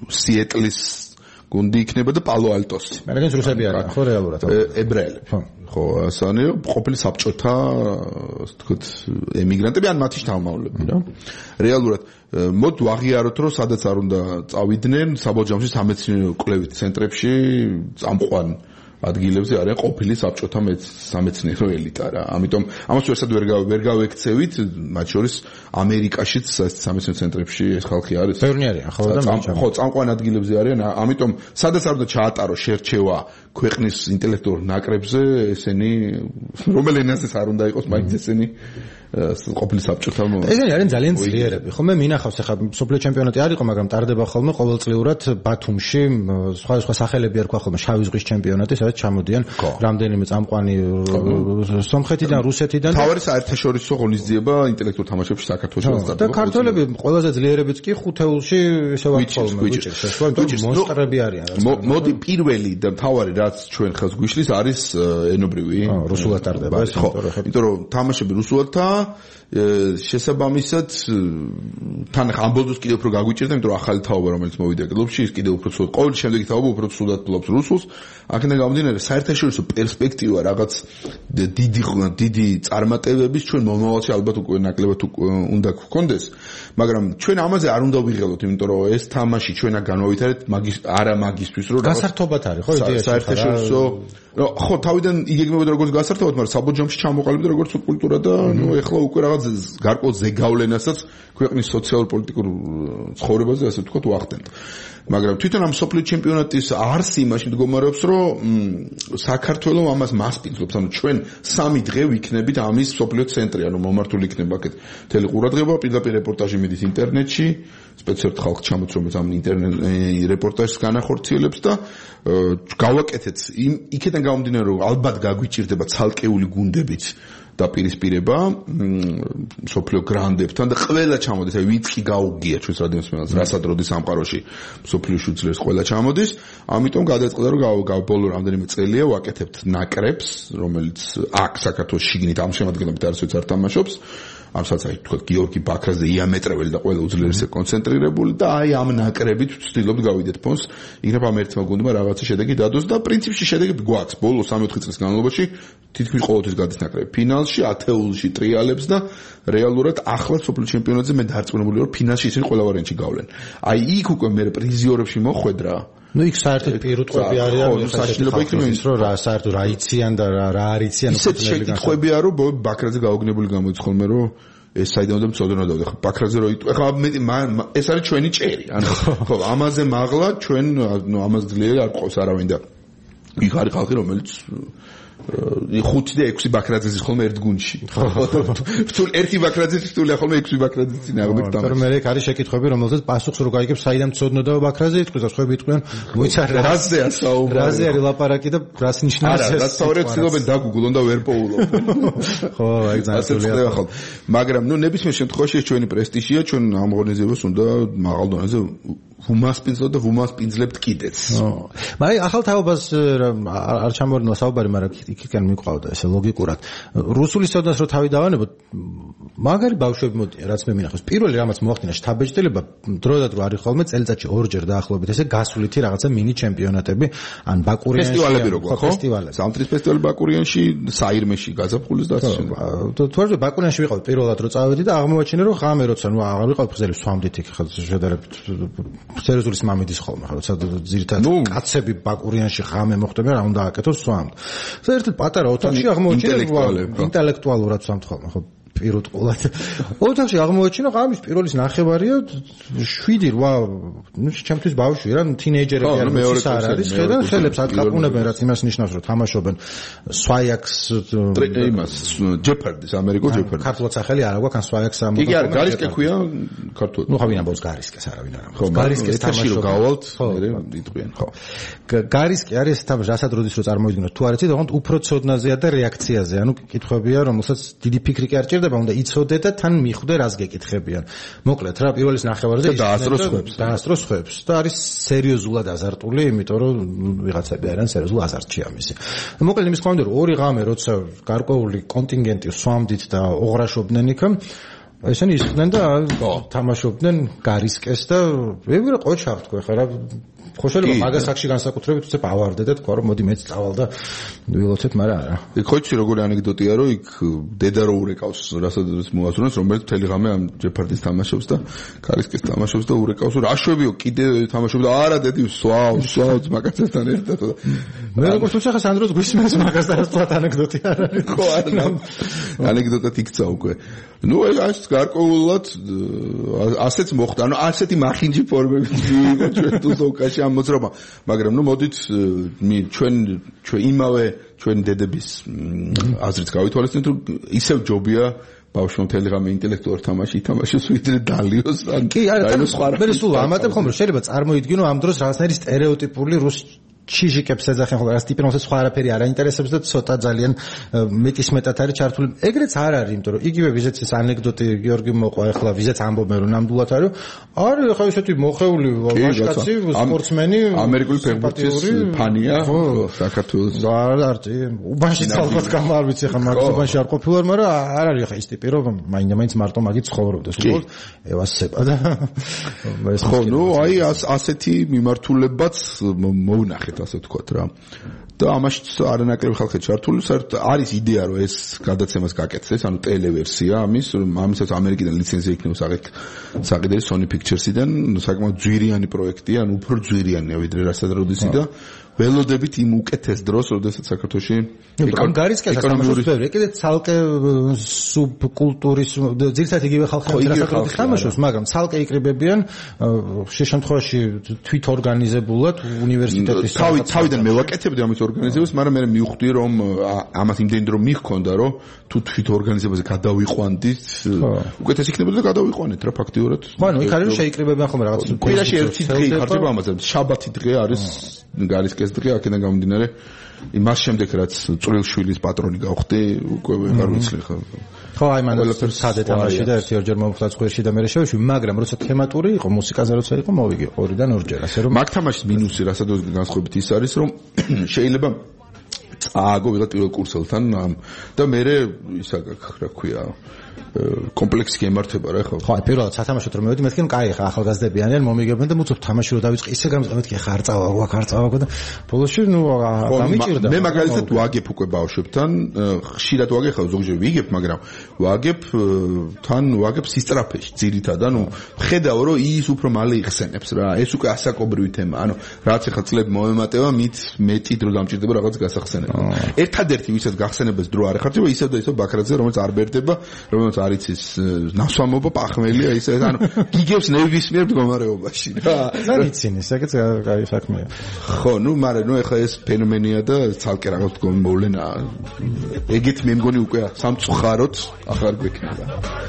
სიეტლის გუნდი იქნება და პალო ალტოსი. მაგრამ რუსები არიან, ხო რეალურად? ებრაელები. ხო, ასანია ყოფილი საბჭოთა, ასე ვთქვათ, ემიგრანტები ან მათი შთამომავლები რა. რეალურად მოდ ვაღიაროთ, რომ სადაც არ უნდა წავიდნენ, საბოლოო სამეცნიერო კვლევით ცენტრებში წამყვან ადგილებზე არიან ყოფილი საბჭოთა სამეცნიერო ელიტა რა. ამიტომ ამას ვერსად ვერ გავექცევით, მათ შორის ამერიკაშიც სამეცნიერო ცენტრებში ეს ხალხი არის. ბევრი არიან, ხო და ხო, წამყვან ადგილებზე არიან. ამიტომ სადაც არ უნდა ჩაატარო შერჩევა ქვეყნის ინტელექტუალურ ნაკრებზე, ესენი რომელ ენაზეც არ უნდა იყოს, მაინც ესენი ყოფილი საბჭოთა ესენი არიან ძალიან ძლიერები. ხო მე მინახავს ახლა სოფლიო ჩემპიონატი არ იყო, მაგრამ ტარდება ხოლმე ყოველწლიურად ბათუმში სხვა სახელები ერქვა ხოლმე შავი ზღვის ჩემპიონატი, სადაც ჩამოდიან რამდენიმე წამყვანი სომხეთიდან, რუსეთიდან. თავარი საერთაშორისო ღონისძიება ინტელექტუალურ თამაშებში საქართველოში და ქართველები ყველაზე ძლიერებიც კი ხუთეულში ისე ვარ ხოლმე მონსტრები არიან. მოდი პირველი და თავარი რაც ჩვენ ხელს გვიშლის არის ენობრივი რუსულად ტარდება ეს, იმიტომ რომ თამაშები რუსულადაა შესაბამისად თან ამბობდოს კიდევ უფრო გაგვიჭირდა, იმიტომ რომ ახალი თაობა რომელიც მოვიდა კლუბში, ის კიდევ უფრო სულ ყოველი შემდეგი თაობა უფრო სულად ფლობს რუსულს. აქედან გამომდინარე საერთაშორისო პერსპექტივა რაღაც დიდი წარმატებების ჩვენ მომავალში ალბათ უკვე ნაკლებად უნდა გქონდეს, მაგრამ ჩვენ ამაზე არ უნდა ვიღელოთ, იმიტომ რომ ეს თამაში ჩვენ განვავითარეთ არა მაგისთვის, რომ გასართობად არის, ხო იდეაში საერთაშორისო ხო თავიდან იგეგმებოდა როგორც გასართობად, მაგრამ საბოჯომში ჩამოყალიბდა როგორც კულტურა და ნუ ეხლა უკვე რაღაც გარკვეულ ზეგავლენასაც ქვეყნის სოციალურ-პოლიტიკურ ცხოვრებაზე ასე ვთქვათ ვახდენთ. მაგრამ თვითონ ამ სოფლიო ჩემპიონატის არსი იმაში მდგომარეობს, რომ საქართველოს ამას მასპინძლობს, ანუ ჩვენ 3 დღე ვიქნებით ამის სოფლიო ცენტრი, ანუ მომართული იქნება აქეთ მთელი ყურადღება, პირდაპირ რეპორტაჟი მიდის ინტერნეტში, სპეციალურად ხალხს ჩამოწვევთ ამ ინტერნეტ რეპორტაჟს განახორციელებს და გავაკეთეთ იქიდან გამომდინარე, რომ ალბათ გაგვიჭირდება ცალკეული გუნდებიც დაპირისპირება სოფლიო გრანდებთან და ყველა ჩამოდის, აი ვინც კი გაუგია ჩვენს რადიოსმენელს, რასაც როდის სამყაროში სოფლიოში უძლებს ყველა ჩამოდის, ამიტომ გადაწყდა რომ ბოლო რამდენიმე წელია ვაკეთებთ ნაკრებს, რომელიც აქ საქართველოს შიგნით ამ შემადგენლობით არასოდეს არ თამაშობს. ამსაც აი თქვა გიორგი ბაქრაძე და ია მეტრეველი და ყველა უძლიერესზე კონცენტრირებული და აი ამ ნაკრებით ვცდილობთ გავიდეთ ფონს, იქნება ამ ერთმა გუნდმა რაღაცა შედეგი დადოს და პრინციპში შედეგები გვაქვს. ბოლო 3-4 წლის განმავლობაში თითქმის ყოველთვის გადის ნაკრები ფინალში, ათეულში ტრიალებს და რეალურად ახლა სოფლიო ჩემპიონატზე მე დარწმუნებული ვარ, ფინალში ისინი ყველა ვარიანტში გავლენ. აი იქ უკვე მე პრიზიორებში მოხვედრა. ნუ იქ საერთოდ პირუტყვები არიან, საშინელება იქნება ის, რომ რა საერთოდ რა იციან და რა არ იციან. ისეთ შეკითხვებია, რომ ბაქრაძე გაოგნებული გამოდის ხოლმე, რომ ეს საიდან უნდა მწოდნოდა და ბაქრაძე რო იტყვი, ხა ეს არის ჩვენი ჭერი. ანუ ხო, ამაზე მაღლა ჩვენ ამას ძლიერი არ ყავს არავინ და იქ არის ხალხი, რომელიც 5 და 6 ბაქრაძეს ხოლმე ერთ გუნდში. თულ ერთი ბაქრაძეს თულია ხოლმე 6 ბაქრაძეს წინააღმდეგ თამაში. მაგრამ მე ეგ არის შეკითხვები, რომელზეც პასუხს რო გაიგებს, საიდან მწოდნოდა ბაქრაძე იტყვის და სხვები იტყვიან, მოიცარ რაზეა საუბარი. რაზე არის ლაპარაკი და რას ნიშნავს ეს? არა, რაც თორეც ცდილობენ დაგუგლონ და ვერ პოულობ. ხო, ეგ ძალიან ხო. მაგრამ ნუ ნებისმიერ შემთხვევაში ეს ჩვენი პრესტიჟია, ჩვენ ამ ორგანიზებას უნდა მაღალ დონეზე ვუმასპინძლოთ და ვუმასპინძლებთ კიდეც. მაგრამ ახალ თაობას არ ჩამორინა საუბარი, მაგრამ იქიდან მიყვავდა ესე ლოგიკურად. რუსული სოდას რო თავი დავანებოთ, მაგარი ბავშვები მოდიან, რაც მე მინახავს. პირველი რამაც მოახდინა შთაბეჭდილება, დროდადრო რო არის ხოლმე წელიწადში ორჯერ დაახლოებით ესე გასულითი რაღაცა მინი ჩემპიონატები, ან ბაკურიანში ფესტივალები როგორ ხო? ფესტივალები. ზამთრის ფესტივალი ბაკურიანში, საირმეში გაზაფხულის და ასე შემდეგ. თორემ ბაკურიანში ვიყავ პირველად რო წავედი და აღმოაჩინე რომ ღამე როცა ნუ აღარ ვიყავ ფხზელი სვამდით იქ შედარებით სერიოზული მამიდის ხოლმე ხო, როცა ძირითადად კაცები ბაკურიანში ღამე მოხდებიან, რა უნდა აკეთოს სვამთ. საერთოდ პატარა ოთახში აღმოაჩინე ინტელექტუალურად სვამთ ხოლმე ხო. პირუტყულად. ოთახში აღმოაჩინა ღამის პირველის ნახევარია 7-8, ნუ ჩემთვის ბავშვი რა, თინეიჯერები არ არის, არ არის, ხედავ ხელებს აკაკუნებენ, რაც იმას ნიშნავს, რომ თამაშობენ სვაიაქს იმას ჯეპარდის, ამერიკულ ჯეპარდის. ქართულად სახელი არა გვაქვს, ან სვაიაქს ამ. იგი არ გარისკე ქვია ქართულად. ნუ ხავინ ამბობს გარისკეს, არავინ არ ამბობს. გარისკეს თამაშობენ გავალთ, მე იტყვიან, ხო. გარისკე არის თამაში, რასაც როდის რო წარმოიდგინოთ, თუ არ იცით, ოღონდ უფრო ცოდნაზეა და რეაქციაზე, ანუ კითხვებია, რომელსაც დიდი ფიქრი კი არ ჭირდება. უნდა იცოდე და თან მიხვდე რას გეკითხებიან. მოკლედ რა პირველის ნახევარზე დაასწროს ხვებს და არის სერიოზულად აზარტული, იმიტომ რომ ვიღაცები არიან სერიოზულ აზარტში ამისი. მოკლედ იმის გამო რომ ორი ღამე როცა გარკვეული კონტინგენტი სვამდით და ოღრაშობდნენ იქ ესენი ისხდნენ და თამაშობდნენ გარისკეს და ვეღარ ყოჩავთ ხო ხარა ხოშელება მაგას აქში განსაკუთრებით უცებ ავარდე და თქვა რომ მოდი მეც წავალ და ვილოცეთ, მაგრამ არა. იქ ხოჩი როგორი ანეკდოტია რომ იქ დედა რო ურეკავს რასაც მოაზრონებს რომელიც მთელი ღამე ამ ჯეფარდის თამაშობს და კარისკის თამაშობს და ურეკავს რა შვებიო კიდე თამაშობს და არა დედი სვავს მაგასთან ერთად და მე როგორც უცხო სანდროს გვისმენს მაგასთან ერთად ანეკდოტი არ არის ხო არა ანეკდოტად იქცა უკვე ნუ ეს გარკვეულად ასეც მოხდა ანუ ასეთი მახინჯი ფორმები მიიღო ჩვენ თუსოკაში ამ მოძრაობა მაგრამ ნუ მოდით ჩვენ იმავე ჩვენ დედების აზრით გავითვალისწინეთ რომ ისევ ჯობია ბავშვი მთელი ღამე ინტელექტუალურ თამაში ითამაშოს ვიდრე დალიოს ან კი არა მე სულ ამატებ ხომ რომ შეიძლება წარმოიდგინო ამ დროს რაღაცნაირი სტერეოტიპული რუს ჩიჟიკებს ეძახენ ხოლმე რას ტიპი რომელსაც სხვა არაფერი არ აინტერესებს და ცოტა ძალიან მეტისმეტად არის ჩართული ეგრეც არ არის იმიტომ რომ იგივე ვიზეც ეს ანეკდოტი გიორგი მოყვა ახლა ვიზეც ამბობენ რომ ნამდვილად არის ახლა ესეთი მოხეული ვაჟკაცი სპორტსმენი ამერიკული ფეხბურთის ფანია საქართველოს არც უბანში ალბათ გამა არ ვიცი ახლა მაგ უბანში არ ყოფილვარ მაგრამ არ არის ახლა ის ტიპი რომ მაინც მარტო მაგი ცხოვრობდეს უბრალოდ ევასება და ხო ნუ აი ასეთი მიმართულებაც მოვნახე ასე ვთქვათ რა და ამაშიც არანაკლები ხალხი ჩართული საერთოდ არის იდეა რომ ეს გადაცემას გაკეთდეს ანუ ტელევერსია ამისაც ამერიკიდან ლიცენზია იქნება საყიდელი Sony Pictures-იდან საკმაოდ ძვირიანი პროექტია ანუ უფრო ძვირიანია ვიდრე რასაც როდესი და ველოდებით იმ უკეთეს დროს როდესაც საქართველოში ეკონომიკური კიდე ცალკე სუბკულტურის ძირითადად იგივე ხალხი რასაც თამაშობს მაგრამ ცალკე იკრიბებიან ხშირ შემთხვევაში თვით ორგანიზებულად უნივერსიტეტის თავიდან მე ვაკეთებდი ამის ორგანიზებას მაგრამ მე მივხვდი რომ ამას იმდენი დრო მიხონდა რომ თუ თვით ორგანიზებაზე გადავიყვანდით უკეთეს იქნებოდა და გადავიყვანეთ რა ფაქტიურად ხო ანუ იქ არის რომ შეიკრიბებიან ხომ რაღაც კვირაში ერთი დღე იხარჯება ამაზე შაბათი დღე არის გარისკეს დღე აქედან გამომდინარე იმას შემდეგ რაც წვრილშვილის პატრონი გავხდი უკვე ვეღარ ვიცი ხო აი მან სადეთ ამაში და ერთი ორჯერ მომხდა წვრილში და მე შევშვი მაგრამ როცა თემატური იყო მუსიკაზე როცა იყო მოვიგე ორიდან ორჯერ ასე რომ მაგ თამაშის მინუსი რასაც განსხვავებით ის არის რომ შეიძლება წააგო ვიღაც პირველ კურსელთან და მე ისა რა ქვია კომპლექსი გემართება რა ხო აი პირველად სათამაშოდ რომ მივედი მეთქი კაი ხა ახალგაზრდები არიან მომიგებენ და მუცობ თამაში რო დავიწყე ისე გამწყე მეთქი ხა არ წავა და ბოლოში ნუ გამიჭირდა მე მაგალითად ვაგებ უკვე ბავშვებთან ხშირად ვაგებ ხა ზოგჯერ ვიგებ მაგრამ ვაგებ სისტრაფეში ძირითადად ანუ ხედავ რომ ის უფრო მალე იხსენებს რა ეს უკვე ასაკობრივი თემა ანუ რაც ახლა წლები მომემატება მით მეტი დრო დამჭირდება რაღაც გასახსენება ერთადერთი ვისაც გახსენებას დრო არ ეხარჯება ისევ და ისევ ბაქრაძე რომელიც არ ბერდება რომელიც არის ის ნასვამობა პახმელია ისე ანუ გიგებს ნებისმიერ მდგომარეობაში რა ზარიცინი საკეც კაი საქმეა ხო ნუ მაგრამ ნუ ეხლა ეს ფენომენია და ცალკე რაღაც მოვლენა ეგეთ მე მგონი უკვე სამწუხაროდ ახარ გვექნება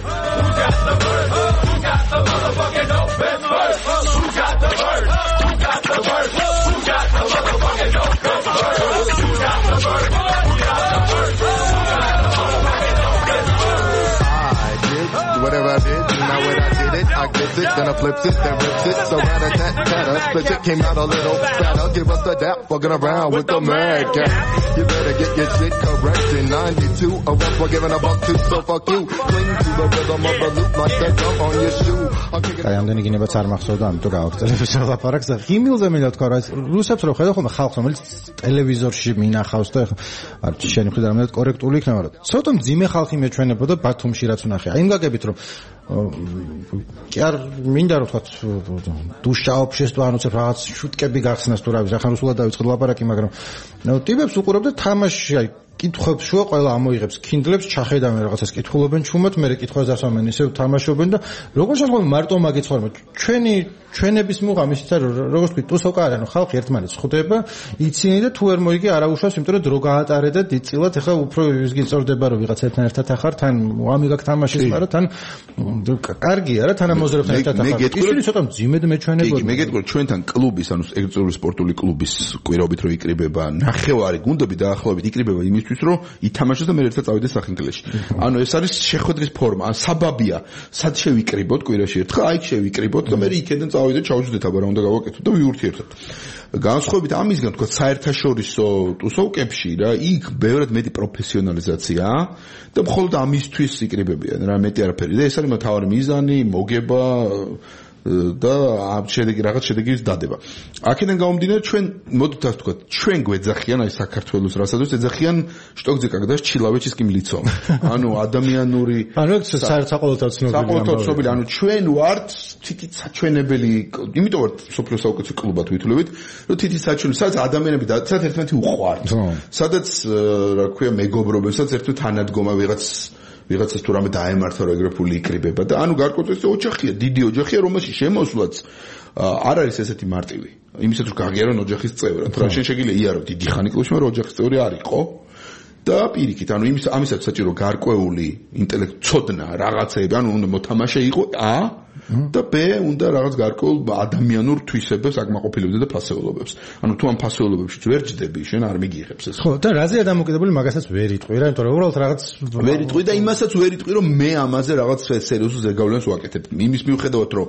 Whatever I did, now what I did it, I get it, then I flips it, then rips it, so rat-a-tat-tat-a, split it, came out a little fatter, give us a dap, fucking around with the mad cat. You better get your shit correct in 92, a rep for giving a buck to, so fuck you, cling to the rhythm of a loop like the drum on your shoe. აი ამდენი გინებაც არ მახსოვდა, ამიტომ გავაგრძელებ ლაპარაკს და ღიმილზე მინდა თქვა რა რუსებს რო ხედავ ხოლმე ხალხს რომელიც ტელევიზორში მინახავს და არ შენი მხრიდან რამდენად კორექტული იქნება რა ცოტა მძიმე ხალხი მეჩვენებოდა ბათუმში რაც ვნახე აი იმ გაგებით რომ კი არ მინდა რომ თქვა დუშა ოფშესტო ანუ რაღაც შუტკები გახსნას თუ რა ვიცი ახლა რუსულად დავიწყე ლაპარაკი მაგრამ ტიპებს უყურებდა თამაში აი კითხვებს შუა ყველა ამოიღებს kindlებს ჩახედავენ რაღაცას კითხულობენ ჩუმად მე კითხვას დასვამენ ისევ თამაშობენ და როგორ შემდგომ მარტო მაგიც ხარ ჩვენების მუღამ ისიც არის როგორც ვთქვი ტუსოკა არის ანუ ხალხი ერთმანეთს ხვდება იცინი და თუ ვერ მოიგი არავუშავს იმიტომ რომ დრო გაატარე და დიდწილად ეხლა უფრო ის გიწორდება რომ ვიღაცებთან ერთად ახარ თან ამიგაკ თამაშის მაგრამ თან კარგია რა თანამოძრაობთან ერთად ახარ ისინი ცოტა მძიმედ მეჩვენებოდნენ მე გეტყვი ჩვენ კლუბის ანუ ელექტრონული სპორტული კლუბის კვირაობით რო იკრიბება ნახევარი გუნდები დაახლოებით იკრიბება იმისთვის რომ ითამაშოს და მე ერთად წავიდეს სახინკლეში ანუ ეს არის შეხვედრის ფორმა საბაბია სად შევიკრიბოთ კვირაში ერთხელ აი შევიკრიბოთ და მე იქიდან წავიდეთ ჩავჯდეთ აბა რა უნდა გავაკეთოთ და ვიურთიერთოთ განსხვავებით ამისგან თქვა საერთაშორისო ტუსოვკებში რა იქ ბევრად მეტი პროფესიონალიზაციაა და მხოლოდ ამისთვის იკრიბებიან რა მეტი არაფერი და ეს არის მთავარი მიზანი მოგება და შედეგი რაღაც შედეგის დადება. აქედან გამომდინარე ჩვენ მოდით ასე ვთქვათ, ჩვენ გვეძახიან აი საქართველოს რასაც ეძახიან შტოკზე კაგდას ჩილავეჩის კი მლიცო. ანუ ადამიანური საერთო ცნობილი, ანუ ჩვენ ვართ თითი საჩვენებელი, იმიტომ ვართ სოფლიო საუკეთესო კლუბად ვითვლებით, რომ თითი საჩვენებელი, სადაც ადამიანები და სადაც ერთმანეთი უყვართ. სადაც რა ქვია მეგობრობენ, სადაც ერთმანეთს თანადგომა ვიღაცას თუ რამე დაემართა რომ ეგრეფული იკრიბება და ანუ გარკვეულწილად ოჯახია, დიდი ოჯახია, რომელშიც შემოსვლაც არ არის ესეთი მარტივი. იმისაც რომ გაღიარო ოჯახის წევრად, რა შენ შეგიძლია იარო დიდი ხანი კლუბში, მაგრამ ოჯახის წევრი არ იყო. და პირიქით, ანუ ამისაც საჭირო გარკვეული ინტელექტ ცოდნა, რაღაცეები, ანუ უნდა მოთამაშე იყო და B უნდა რაღაც გარკვეულ ადამიანურ თვისებებს აკმაყოფილებდე და ფასეულობებს. ანუ თუ ამ ფასეულობებში ვერ ჯდები, შენ არ მიგიღებს ეს. ხო, და რაზეა დამოკიდებული, მაგასაც ვერ იტყვი რა, იმიტომ რომ უბრალოდ რაღაც ვერ იტყვი და იმასაც ვერ იტყვი, რომ მე ამაზე რაღაც სერიოზულ ზეგავლენას ვაკეთებ. იმის მიუხედავად, რომ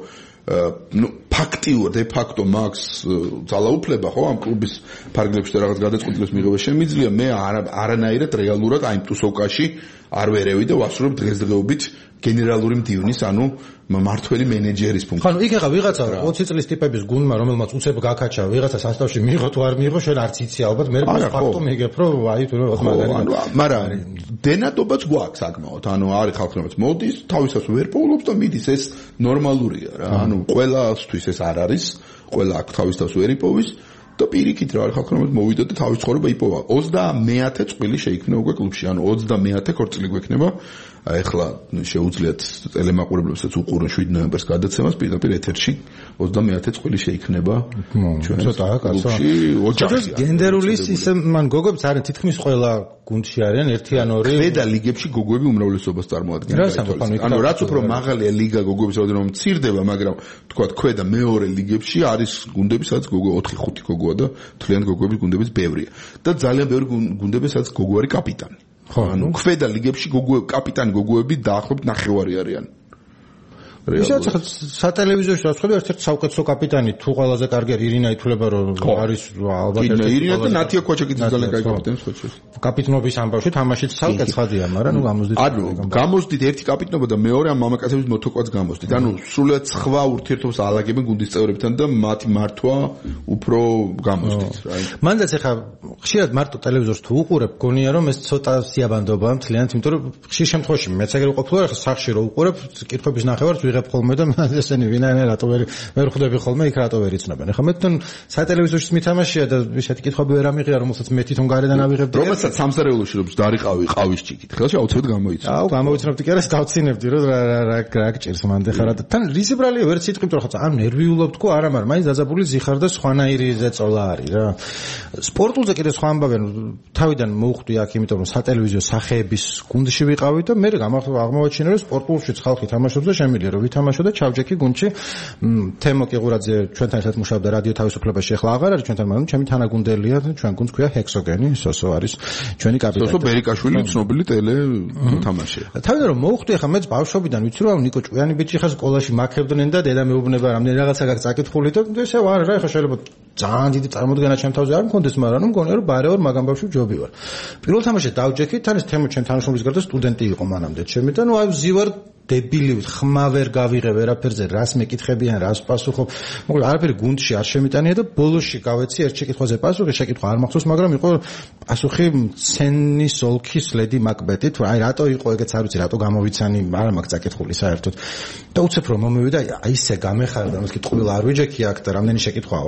ფაქტიურად, de facto max ძალაუფლება ხო ამ კლუბის ფარგლებში და რაღაც გადაწყვეტილებას მიღება შემიძლია, მე არანაირად რეალურად აი ტუსოვკაში არ ვერევი და ვასრულებ დღესდღეობით გენერალური მდივნის, ანუ მმართველი მენეჯერის ფუნქციას. ანუ იქ ახლა ვიღაცა 20 წლის ტიპების გუნდმა, რომელმაც უცებ გაკაჩა, ვიღაცა სასტავში მიიღო თუ არ მიიღო, შენ არც იცი ალბათ, მე ფაქტო მიგებ, რომ აი თუ მაგარი. მაგრამ დენატობაც გვაქვს საკმაოდ. ანუ არის ხალხი, რომელიც მოდის, თავისას ვერ პოულობს და მიდის, ეს ნორმალურია რა. ანუ ყველასთვის ეს არ არის, ყველა აქ თავის თავს ვერ იპოვის. და პირიქით რა არის ხალხი, რომელიც მოვიდა და თავის ცხოვრება იპოვა. 29 წყვილი შეიქმნა უკვე კლუბში, ანუ 29 ქორწილი გვექნება. ახლა შეუძლიათ ტელემაყურებლებსაც უყურონ 7 ნოემბერს გადაცემას პირდაპირ ეთერში 29 წყვილი შეიქმნება ჩვენ კლუბში ოჯახი. გენდერულის ისე მან გოგოებს არის თითქმის ყველა გუნდში არიან ერთი ან ორი. ქვედა ლიგებში გოგოები უმრავლესობას წარმოადგენენ. ანუ რაც უფრო მაღალია ლიგა გოგოების რაოდენობა მცირდება, მაგრამ თქვათ ქვედა მეორე ლიგებში არის გუნდები, სადაც გოგო 4-5 გოგოა და თლიანი გოგოების გუნდებიც ბევრია. და ძალიან ბევრი გუნდები, სადაც გოგო არის კაპიტანი. ანუ ქვედა ლიგებში კაპიტანი გოგოები დაახლოებით 9 არიან. ისე სატელევიზიოში რასხვები ერთ-ერთი საუკეთესო კაპიტანი თუ ყველაზე კარგი ირინა ითვლება რომ არის ალბათ ირინა და ნათია ქვაჩაკიძე ძალიან კარგი კაპიტანი ხოჩოს. კაპიტნობის ამბავში თამაშიც საუკეთესია, მაგრამ ნუ გამოსდით. ანუ გამოსდით ერთი კაპიტნობა და მეორე ამ მამაკაცების მოტოკვაც გამოსდით. ანუ სრულად სხვა ურთიერთობას ალაგებენ გუნდის წევრებთან და მათი მართვა უფრო გამოსდით რა. მანდაც ახლა ხშირად მარტო ტელევიზორს თუ უყურებ, გონია რომ ეს ცოტა სიაბანდობაა მთლიანად, იმიტომ რომ ხშირ შემთხვევაში მეც ეგრე ვყოფილვარ, ახლა სახში რო უყურებ, კითხვების ნახევარს ვიღებ ხოლმე და ესენი ვინაიდან რატო ვერ ხვდები ხოლმე იქ რატო ვერ იცნობენ. ახლა მე თვითონ სატელევიზორში მითამაშია და ისეთი კითხვები ვერ ამიღია, რომელსაც მე თვითონ გარედან ავიღებ და რომელსაც სამზარეულოში რომ დარიყავი ყავის ჭიქით. ხელში აუცილებლად გამოიცნო. აუ გამოიცნობდი კი არა, დავცინებდი რომ რა გჭირს მანდ ხარ და თან რიზებრალია ვერ ციტყვით რომ ხა ამ ნერვიულობ თქო არა, მაგრამ მაინც დაძაბული ზიხარ და სხვანაირი ზეწოლა არის რა. სპორტულზე კიდე სხვა ამბავენ თავიდან მოვხვდი აქ, იმიტომ რომ სატელევიზიო სახეების გუნდში ვიყავი და მე აღმოვაჩინე რომ სპორტულშიც ხალხი თამაშობს და შემიძლია რომ ვითამაშო და ჩავჯექი გუნდში. თემო კიღურაძე ჩვენთან ერთად მუშაობდა რადიო თავისუფლებაში, ახლა აღარ არის ჩვენთან, მაგრამ ჩემი თანაგუნდელია და ჩვენ გუნდს ქვია ჰექსოგენი, სოსო არის ჩვენი კაპიტანი. სოსო ბერიკაშვილი ცნობილი ტელე თამაშია. თავიდან რომ მოვხვდი, ახლა მეც ბავშვობიდან ვიცი რომ ნიკო ჭკვიანი ბიჭი ხარ სკოლაში მაქებდნენ და დედა მეუბნება რამდენი რაღაცა გაქვს წაკითხული და ესე ვარ რა, ახლა შეიძლება ძალიან დიდი წარმოდგენა ჩემ თავზე არ მქონდეს, მაგრამ რომ მგონია რომ ბარეორ მაგამ ბავშვი ჯობი ვარ. პირველ თამაში დავჯექი, თან ეს თემო ჩემ თანაშრომლის გარდა სტუდენტი იყო მანამდე ჩემი და ნუ აი ვზივარ დებილივით ხმა ვერ გავიღე ვერაფერზე, რას მეკითხებიან, რას პასუხობ. მოკლედ არაფერი გუნდში არ შემიტანია და ბოლოსში გავეცი ერთ შეკითხვაზე პასუხი, შეკითხვა არ მახსოვს, მაგრამ იყო პასუხი ცენის ოლქის ლედი მაკბეტით, აი რატო იყო ეგეც არ ვიცი, რატო გამოვიცანი, არ მაქვს წაკითხული საერთოდ. და უცებ რომ მომივიდა, აი ისე გამეხარდა, მეთქი ტყუილ არ ვიჯექი აქ და რამდენი შეკითხვა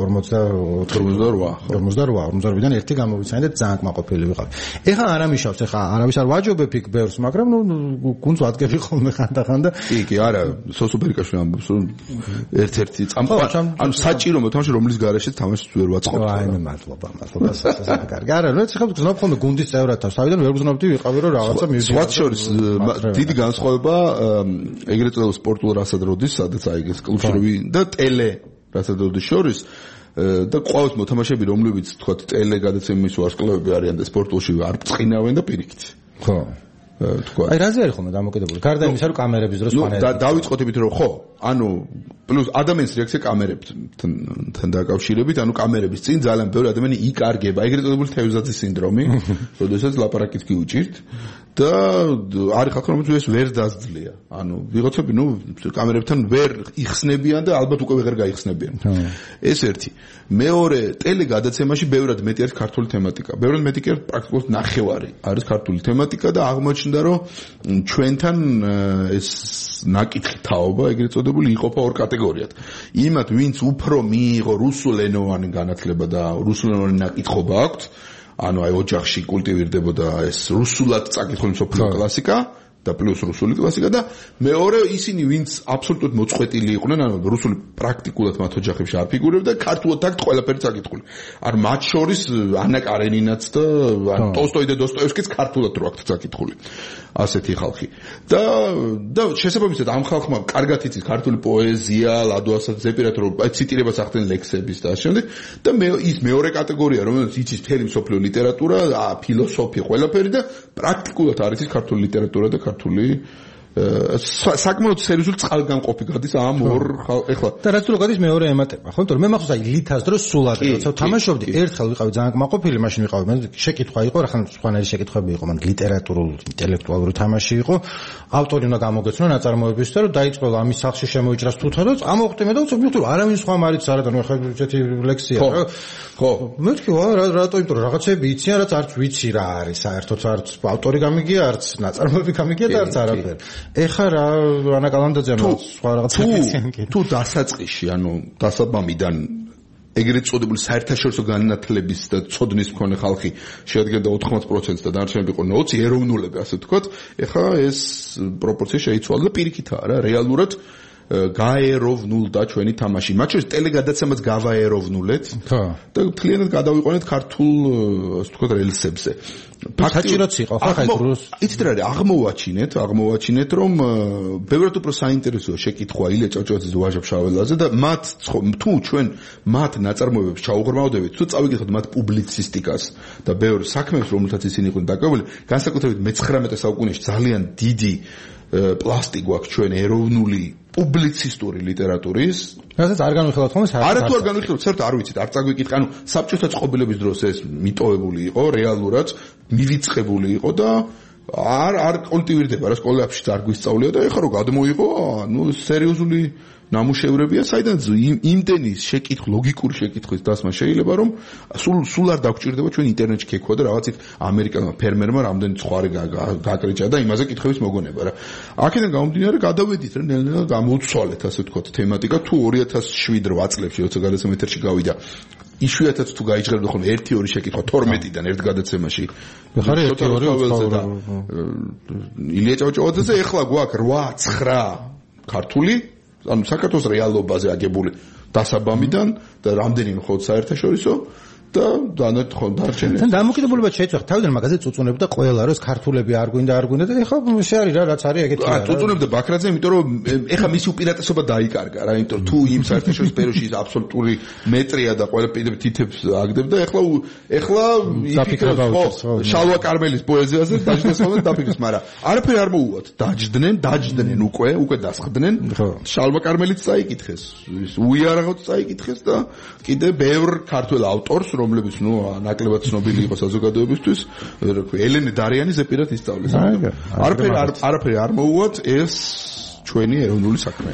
48-დან ერთი გამოვიცანი და ძალიან კმაყოფილი ვიყავი. ეხლა არ ამიშავს, ეხლა არავის არ ვაჯობებ იქ ბევრს, მაგრამ ნუ გუნდს ვადგები ხოლმე ხანდა კი, არა, სოსო ბერიკაშვილი ამბობს, რომ ერთ-ერთი ანუ საჭირო მოთამაშე, რომლის გარეშეც თამაშს ვერ ვაწყობ. აი მე მადლობა, სასა კარგი. არა, ნუ ეხლა გზნობ ხოლმე გუნდის წევრად თავს, თავიდან ვერ გზნობდი ვიყავი რომ რაღაცა მივიდი. სხვათა შორის დიდი განსხვავება ეგრეთ წოდებული სპორტულ რასად როდის, სადაც აი ეს კლუბში როვი და ტელე რასად როდის შორის და ყავს მოთამაშეები, რომლებიც თქვა ტელე გადაცემის ვარსკვლავები არიან და სპორტულში არ ბრწყინავენ და პირიქით. ხო. თქვა. აი რაზე არის ხოლმე დამოკიდებული? გარდა იმისა, რომ კამერების დროს ფანერები. დავიწყოთ იმით, რომ ხო, ანუ პლუს ადამიანის რეაქცია კამერებთან დაკავშირებით, ანუ კამერების წინ ძალიან ბევრი ადამიანი იკარგება, ეგრეთ წოდებული თევზაძის სინდრომი, როდესაც ლაპარაკით კი უჭირთ და არის ხალხი, რომელიც ეს ვერ დასძლია. ანუ ვიღაცები, კამერებთან ვერ იხსნებიან და ალბათ უკვე ვეღარ გაიხსნებიან. ეს ერთი. მეორე, ტელეგადაცემაში ბევრად მეტი არის ქართული თემატიკა. ბევრად მეტი კი პრაქტიკულად ნახევარი არის ქართული თემატიკა და აღმოჩნდა, რომ ჩვენთან ეს ნაკითხი თაობა, ეგრეთ წოდებული, იყოფა ორ კატეგორიად. იმათ, ვინც უფრო მიიღო რუსულენოვანი განათლება და რუსულენოვანი ნაკითხობა აქვთ, ანუ აი ოჯახში კულტივირდებოდა ეს რუსულად წაკითხული მსოფლიო კლასიკა და პლუს რუსული კლასიკა და მეორე ისინი ვინც აბსოლუტურად მოწყვეტილი იყვნენ, ანუ რუსული პრაქტიკულად მათ ოჯახებში არ ფიგურებდა, ქართულად აქ ყველაფერი წაკითხული. არ მათ შორის ანა კარენინაც და ტოლსტოი და დოსტოევსკიც ქართულად რო აქვთ წაკითხული. ასეთი ხალხი. და შესაბამისად ამ ხალხმა კარგად იცის ქართული პოეზია, ლადოასაც ზეპირად რომ ციტირებას ახდენ ლექსების და ასე შემდეგ და ის მეორე კატეგორია, რომელიც იცის მთელი მსოფლიო ლიტერატურა, ფილოსოფია, ყველაფერი და პრაქტიკულად არ იცის ქართული ლიტერატურა და ქართული საკმაოდ სერიოზული წყალგამყოფი გადის ამ ორ ეხლა და რაც რო გადის მეორე ემატება ხო? იმიტომ რომ მე მახსოვს აი ლითას დროს სულად როცა თამაშობდი ერთხელ ვიყავი ძალიან კმაყოფილი მაშინ ვიყავი მე შეკითხვა იყო რა ხან სხვანაირი შეკითხვები იყო მან ლიტერატურული ინტელექტუალური თამაში იყო ავტორი უნდა გამოგეცნო ნაწარმოების და რომ დაიწყო ამის სახში შემოიჭრას თუთა და ამოვხდი მე და უცებ მივხვდი რომ არავინ სხვა მარიც არ არის ხა ესეთი ლექსია რა ხო მე თქვა რატო იმიტომ რომ რაღაცები იციან რაც არც ვიცი რა არის საერთოდ არც ავტორი გამიგია არც ნაწარმოები გამიგია და არც არაფერი ეხა რა ანა კალანდაძემ სხვა რაღაცები თუ დასაწყისში ანუ დასაბამიდან ეგრეთ წოდებული საერთაშორისო განათლების და ცოდნის მქონე ხალხი შეადგენდა 80% და დანარჩენები იყო 20 ეროვნულები ასე ვთქვათ ეხა ეს პროპორცია შეიცვალა და პირიქითაა რა რეალურად გაეროვნულდა ჩვენი თამაში მათ შორის ტელეგადაცემაც გავაეროვნულეთ და მთლიანად გადავიყვანეთ ქართულ ასე ვთქვათ რელსებზე ფაქტიურად იყო ხო ხა ის იცით რა აღმოვაჩინეთ რომ ბევრად უფრო საინტერესოა შეკითხვა ილია ჭავჭავაძის ვაჟა ფშაველაძე და მათ თუ ჩვენ მათ ნაწარმოებებს ჩაუღრმავდებით თუ წავიკითხოთ მათ პუბლიცისტიკას და ბევრ საქმეს რომელთაც ისინი იყვნენ დაკავებული განსაკუთრებით მე-19 საუკუნეში ძალიან დიდი პლასტი გვაქვს ჩვენ ეროვნული პუბლიცისტური ლიტერატურის რასაც არ განვიხილავთ ხოლმე არათუ არ განვიხილავთ საერთოდ არ ვიცით არ წაგვიკითხე ანუ საბჭოთა წყობილების დროს ეს მიტოვებული იყო რეალურად მივიწყებული იყო და არ კულტივირდება რა სკოლებში არ გვისწავლია და ეხლა რო გადმოიღო ნუ სერიოზული ნამუშევრებია საიდანაც იმდენი ლოგიკური შეკითხვის დასმა შეიძლება რომ სულ არ დაგჭირდება ჩვენ ინტერნეტში ქექვა და რაღაცით ამერიკელმა ფერმერმა რამდენი ცხარი გაკრიჭა და იმაზე კითხების მოგონება რა აქედან გამომდინარე გადავედით რა ნელ-ნელა გამოვცვალეთ ასე ვთქვათ თემატიკა თუ 2007-8 წლებში როცა გადაცემა ეთერში გავიდა იშვიათად თუ გაიჭრებდა ხოლმე 1-2 შეკითხვა 12-დან ერთ გადაცემაში ხარ 1-2 და ილია ჭავჭავაძეზე ეხლა გვაქვს 8-9 ქართული ანუ საქართველოს რეალობაზე აგებული დასაბამიდან და რამდენიმე ხო საერთაშორისო და დანარჩენები. თან დამოკიდებულება შეიცვალა. თავიდან მაგაზე წუწუნებდა ყველა როს ქართულები არ გვინდა და ეხლა შეარი რა რაც არის ეგეთი რა. წუწუნებდა ბაქრაძე, იმიტომ რომ ეხლა მისი უპირატესობა დაიკარგა რა, იმიტომ თუ იმ საერთაშორისო სფეროში აბსოლუტური მეტრია და ყველა თითებს აგდებდა, ეხლა შალვა კარმელის პოეზიაზე დაჯდნეს ხოლმე დაფიქრეს, მაგრამ არაფერი არ მოუვათ. დაჯდნენ უკვე დასხდნენ. შალვა კარმელიც წაიკითხეს. უიარაღოთ წაიკითხეს და კიდე ბევრ ქართველ ავტორს რომლებიც ნაკლებად ცნობილი იყო საზოგადოებისთვის, რა ქვია, ელენე დარიანი ზეპირად ისწავლეს. არაფერი არ მოუვათ ეს ჩვენი ეროვნული საქმე.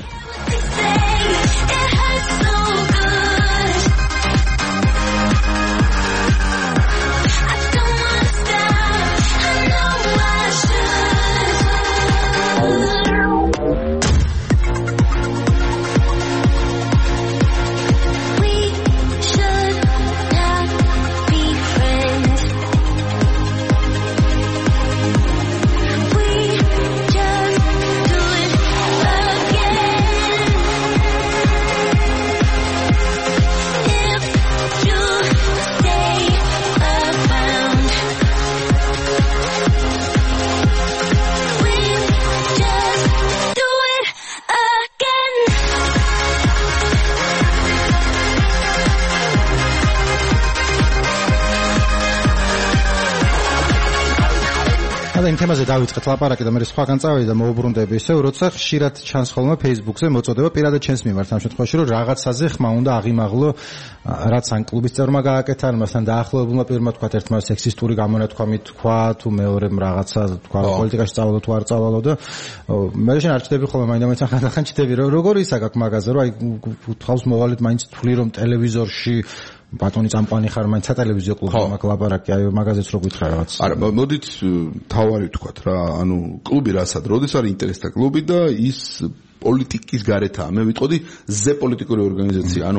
მაგრამ იმ თემაზე დავიწყეთ ლაპარაკი და მე სხვაგან წავედი და მოუბრუნდები ისევ, როცა ხშირად ჩანს ხოლმე Facebook-ზე მოწოდება პირადად ჩემს მიმართ ამ შემთხვევაში, რომ რაღაცაზე ხმა უნდა აღიმაღლო, რაც ან კლუბის წევრმა გააკეთა, ან მასთან დაახლოებულმა პირმა თქვა, ერთმა სექსისტური გამონათქვამით თქვა, თუ მეორემ რაღაცა თქვა, პოლიტიკაში წავალო თუ არ წავალო და მე შენ არ ჩდები ხოლმე მაინც ხანდახან ჩდები, როგორ ისა გაქვს მაგაზე, რომ აი თავს მოვალეთ მაინც თვლი რომ ტელევიზორში ბატონი წამყვანი ხარ, მაინც სატელევიზიო კლუბში მაქვს ლაპარაკი, აი მაგაზეც რო გითხრა რაღაც. არა, მოდით თავარი ვთქვათ რა, ანუ კლუბი რასად, როდის არის ინტერესთა კლუბი და ის პოლიტიკის გარეთაა. მე ვიტყოდი ზე პოლიტიკური ორგანიზაცია, ანუ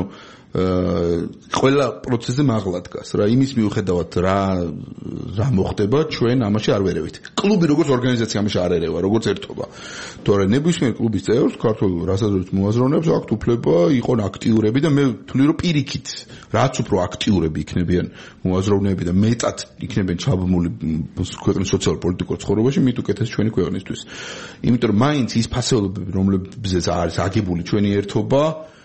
ყველა პროცესზე მაღლა დგას რა, იმის მიუხედავად რა მოხდება, ჩვენ ამაში არ ვერევით. კლუბი როგორც ორგანიზაცია ამაში არ ერევა, როგორც ერთობა. თორე ნებისმიერ კლუბის წევრს, ქართულ რასაძროების მოაზროვნეებს აქვთ უფლება იყონ აქტიურები და მე ვთვლი რომ პირიქით, რაც უფრო აქტიურები იქნებიან მოაზროვნეები და მეტად იქნებიან ჩაბმული ქვეყნის სოციალურ-პოლიტიკურ ცხოვრებაში, მით უკეთეს ჩვენი ქვეყნისთვის. იმიტომ რომ მაინც ის ფასეულობები, რომლებზეც არის აგებული ჩვენი ერთობა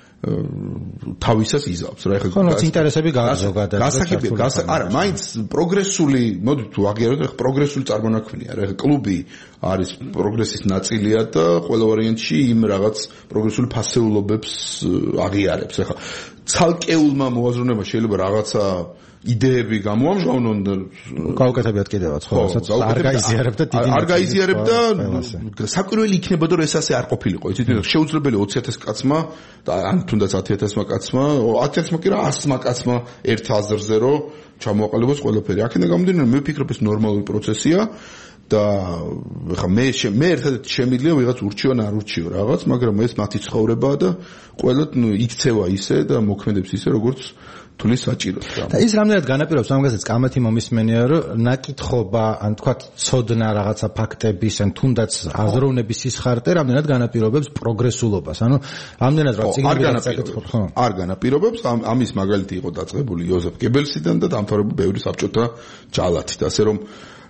თავისას იზავს რა, ეხლა ინტერესები ზოგადად არა, მაინც პროგრესული, მოდით თუ აღიაროთ, ეხლა პროგრესული წარმონაქმნია რა, ეხლა კლუბი არის პროგრესის ნაწილია და ყველა ვარიანტში იმ რაღაც პროგრესული ფასეულობებს აღიარებს. ეხლა ცალკეულმა მოაზროვნებამ შეიძლება რაღაცა იდეები გამოამჟღავნონ და გაუკეთებიათ კიდევაც, ხო, რასაც არ გაიზიარებდა დიდი. არ გაიზიარებდა, საკვირველი იქნებოდა რომ ეს ასე არ ყოფილიყო. იცით, შეუძლებელი 20,000 კაცმა და ან თუნდაც 10,000 კაცმა, 10,000 კი რა 100 კაცმა ერთ აზრზე რომ ჩამოაყალიბოს ყველაფერი. აქედან გამომდინარე, მე ვფიქრობ ეს ნორმალური პროცესია და ხა მე ერთადერთი შემიძლია ვიღაც ურჩიო ან არ ურჩიო რაღაც, მაგრამ ეს მათი ცხოვრებაა და ყველა იქცევა ისე და მოქმედებს ისე, როგორც თulis საჭიროა. და ის რამდენად განაპირობებს ამგაზეც კამათი მომისმენია, რომ ნაკითხობა, ან თქვა ცოდნა რაღაცა ფაქტების, ან თუნდაც აზროვნების სისხარტე რამდენად განაპირობებს პროგრესულობას. ანუ რამდენად რა ციგნები წაკითხოთ, ხო? არ განაპირობებს, ამის მაგალითი იყო დაწყებული იოზეფ გებელსიდან და დამთავრებული ბევრი საბჭოთა ჯალათით, ასე რომ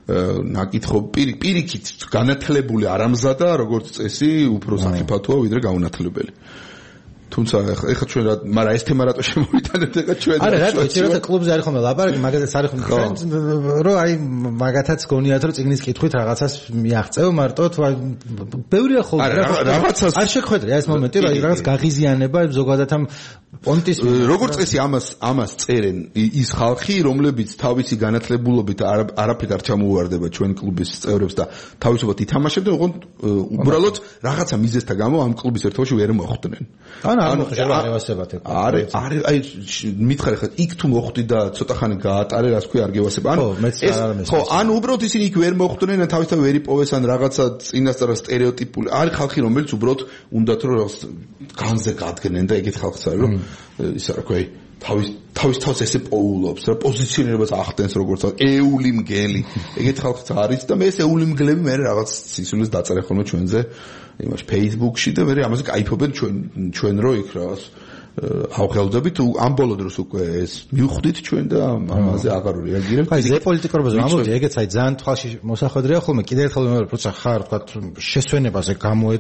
ნაკითხო პირიქით განათლებული არამზადა, როგორც წესი, უფრო საფათოა ვიდრე გაუნათლებელი. თუმცა ეხლა ჩვენ რა, მაგრამ ეს თემა რატო შემოვიტანეთ ეხლა ჩვენ? არა, რატო შეიძლება კლუბზე არის ხოლმე ლაპარაკი, მაგაზეც არის ხოლმე, რომ აი მაგათაც გონიათ, რომ წიგნის კითხვით რაღაცას მიაღწევ მარტო, თუ ბევრია ხოლმე რაღაცას არ შეგხვედრია ეს მომენტი, რომ აი რაღაც გაღიზიანება ზოგადად ამ პონტის როგორც წესი ამას წერენ ის ხალხი, რომლებიც თავისი განათლებულობით არაფრით არ ჩამოუვარდება ჩვენ კლუბის წევრებს და თავისუფლად ითამაშებდნენ, ოღონდ უბრალოდ რაღაცა მიზეზთა გამო ამ კლუბის ერთობაში ვერ მოხვდნენ. ანუ შევარევასებათ ეკ. აი მითხარ ხა იქ თუ მოხვდი და ცოტა ხანი გაატარე, რას ქვია არ გევასებ. ანუ ხო, ანუ უბრალოდ ისინი იქ ვერ მოხვდნენ და თავისთავად ვერ იპოვეს ან რაღაცა წინასწარ სტერეოტიპული. არის ხალხი, რომელიც უბრალოდ უნდათ რომ განზე გადგნენ და ეგეთ ხალხს არის, რომ ისა რა ქვია თავის თავს ესე პოულობს რა, პოზიციონირებას ახდენს როგორც ეული მგელი. ეგეთ ხალხს არის და მე ეს ეული მგლები მე რაღაც სისულეს დაწერე ხოლმე ჩვენზე იმაში Facebook-ში და მე ამაზე кайფობენ ჩვენ რო იქ რაღაც ავხელდებით ამ ბოლო დროს უკვე ეს მივხვდით ჩვენ და ამაზე აღარ რეაგირებთ. აი ზე პოლიტიკურობაზე ამბობდი, ეგეც აი ძალიან თვალში მოსახვედრია ხოლმე. კიდევ ერთხელ მე როცა ხარ თქვა შესვენებაზე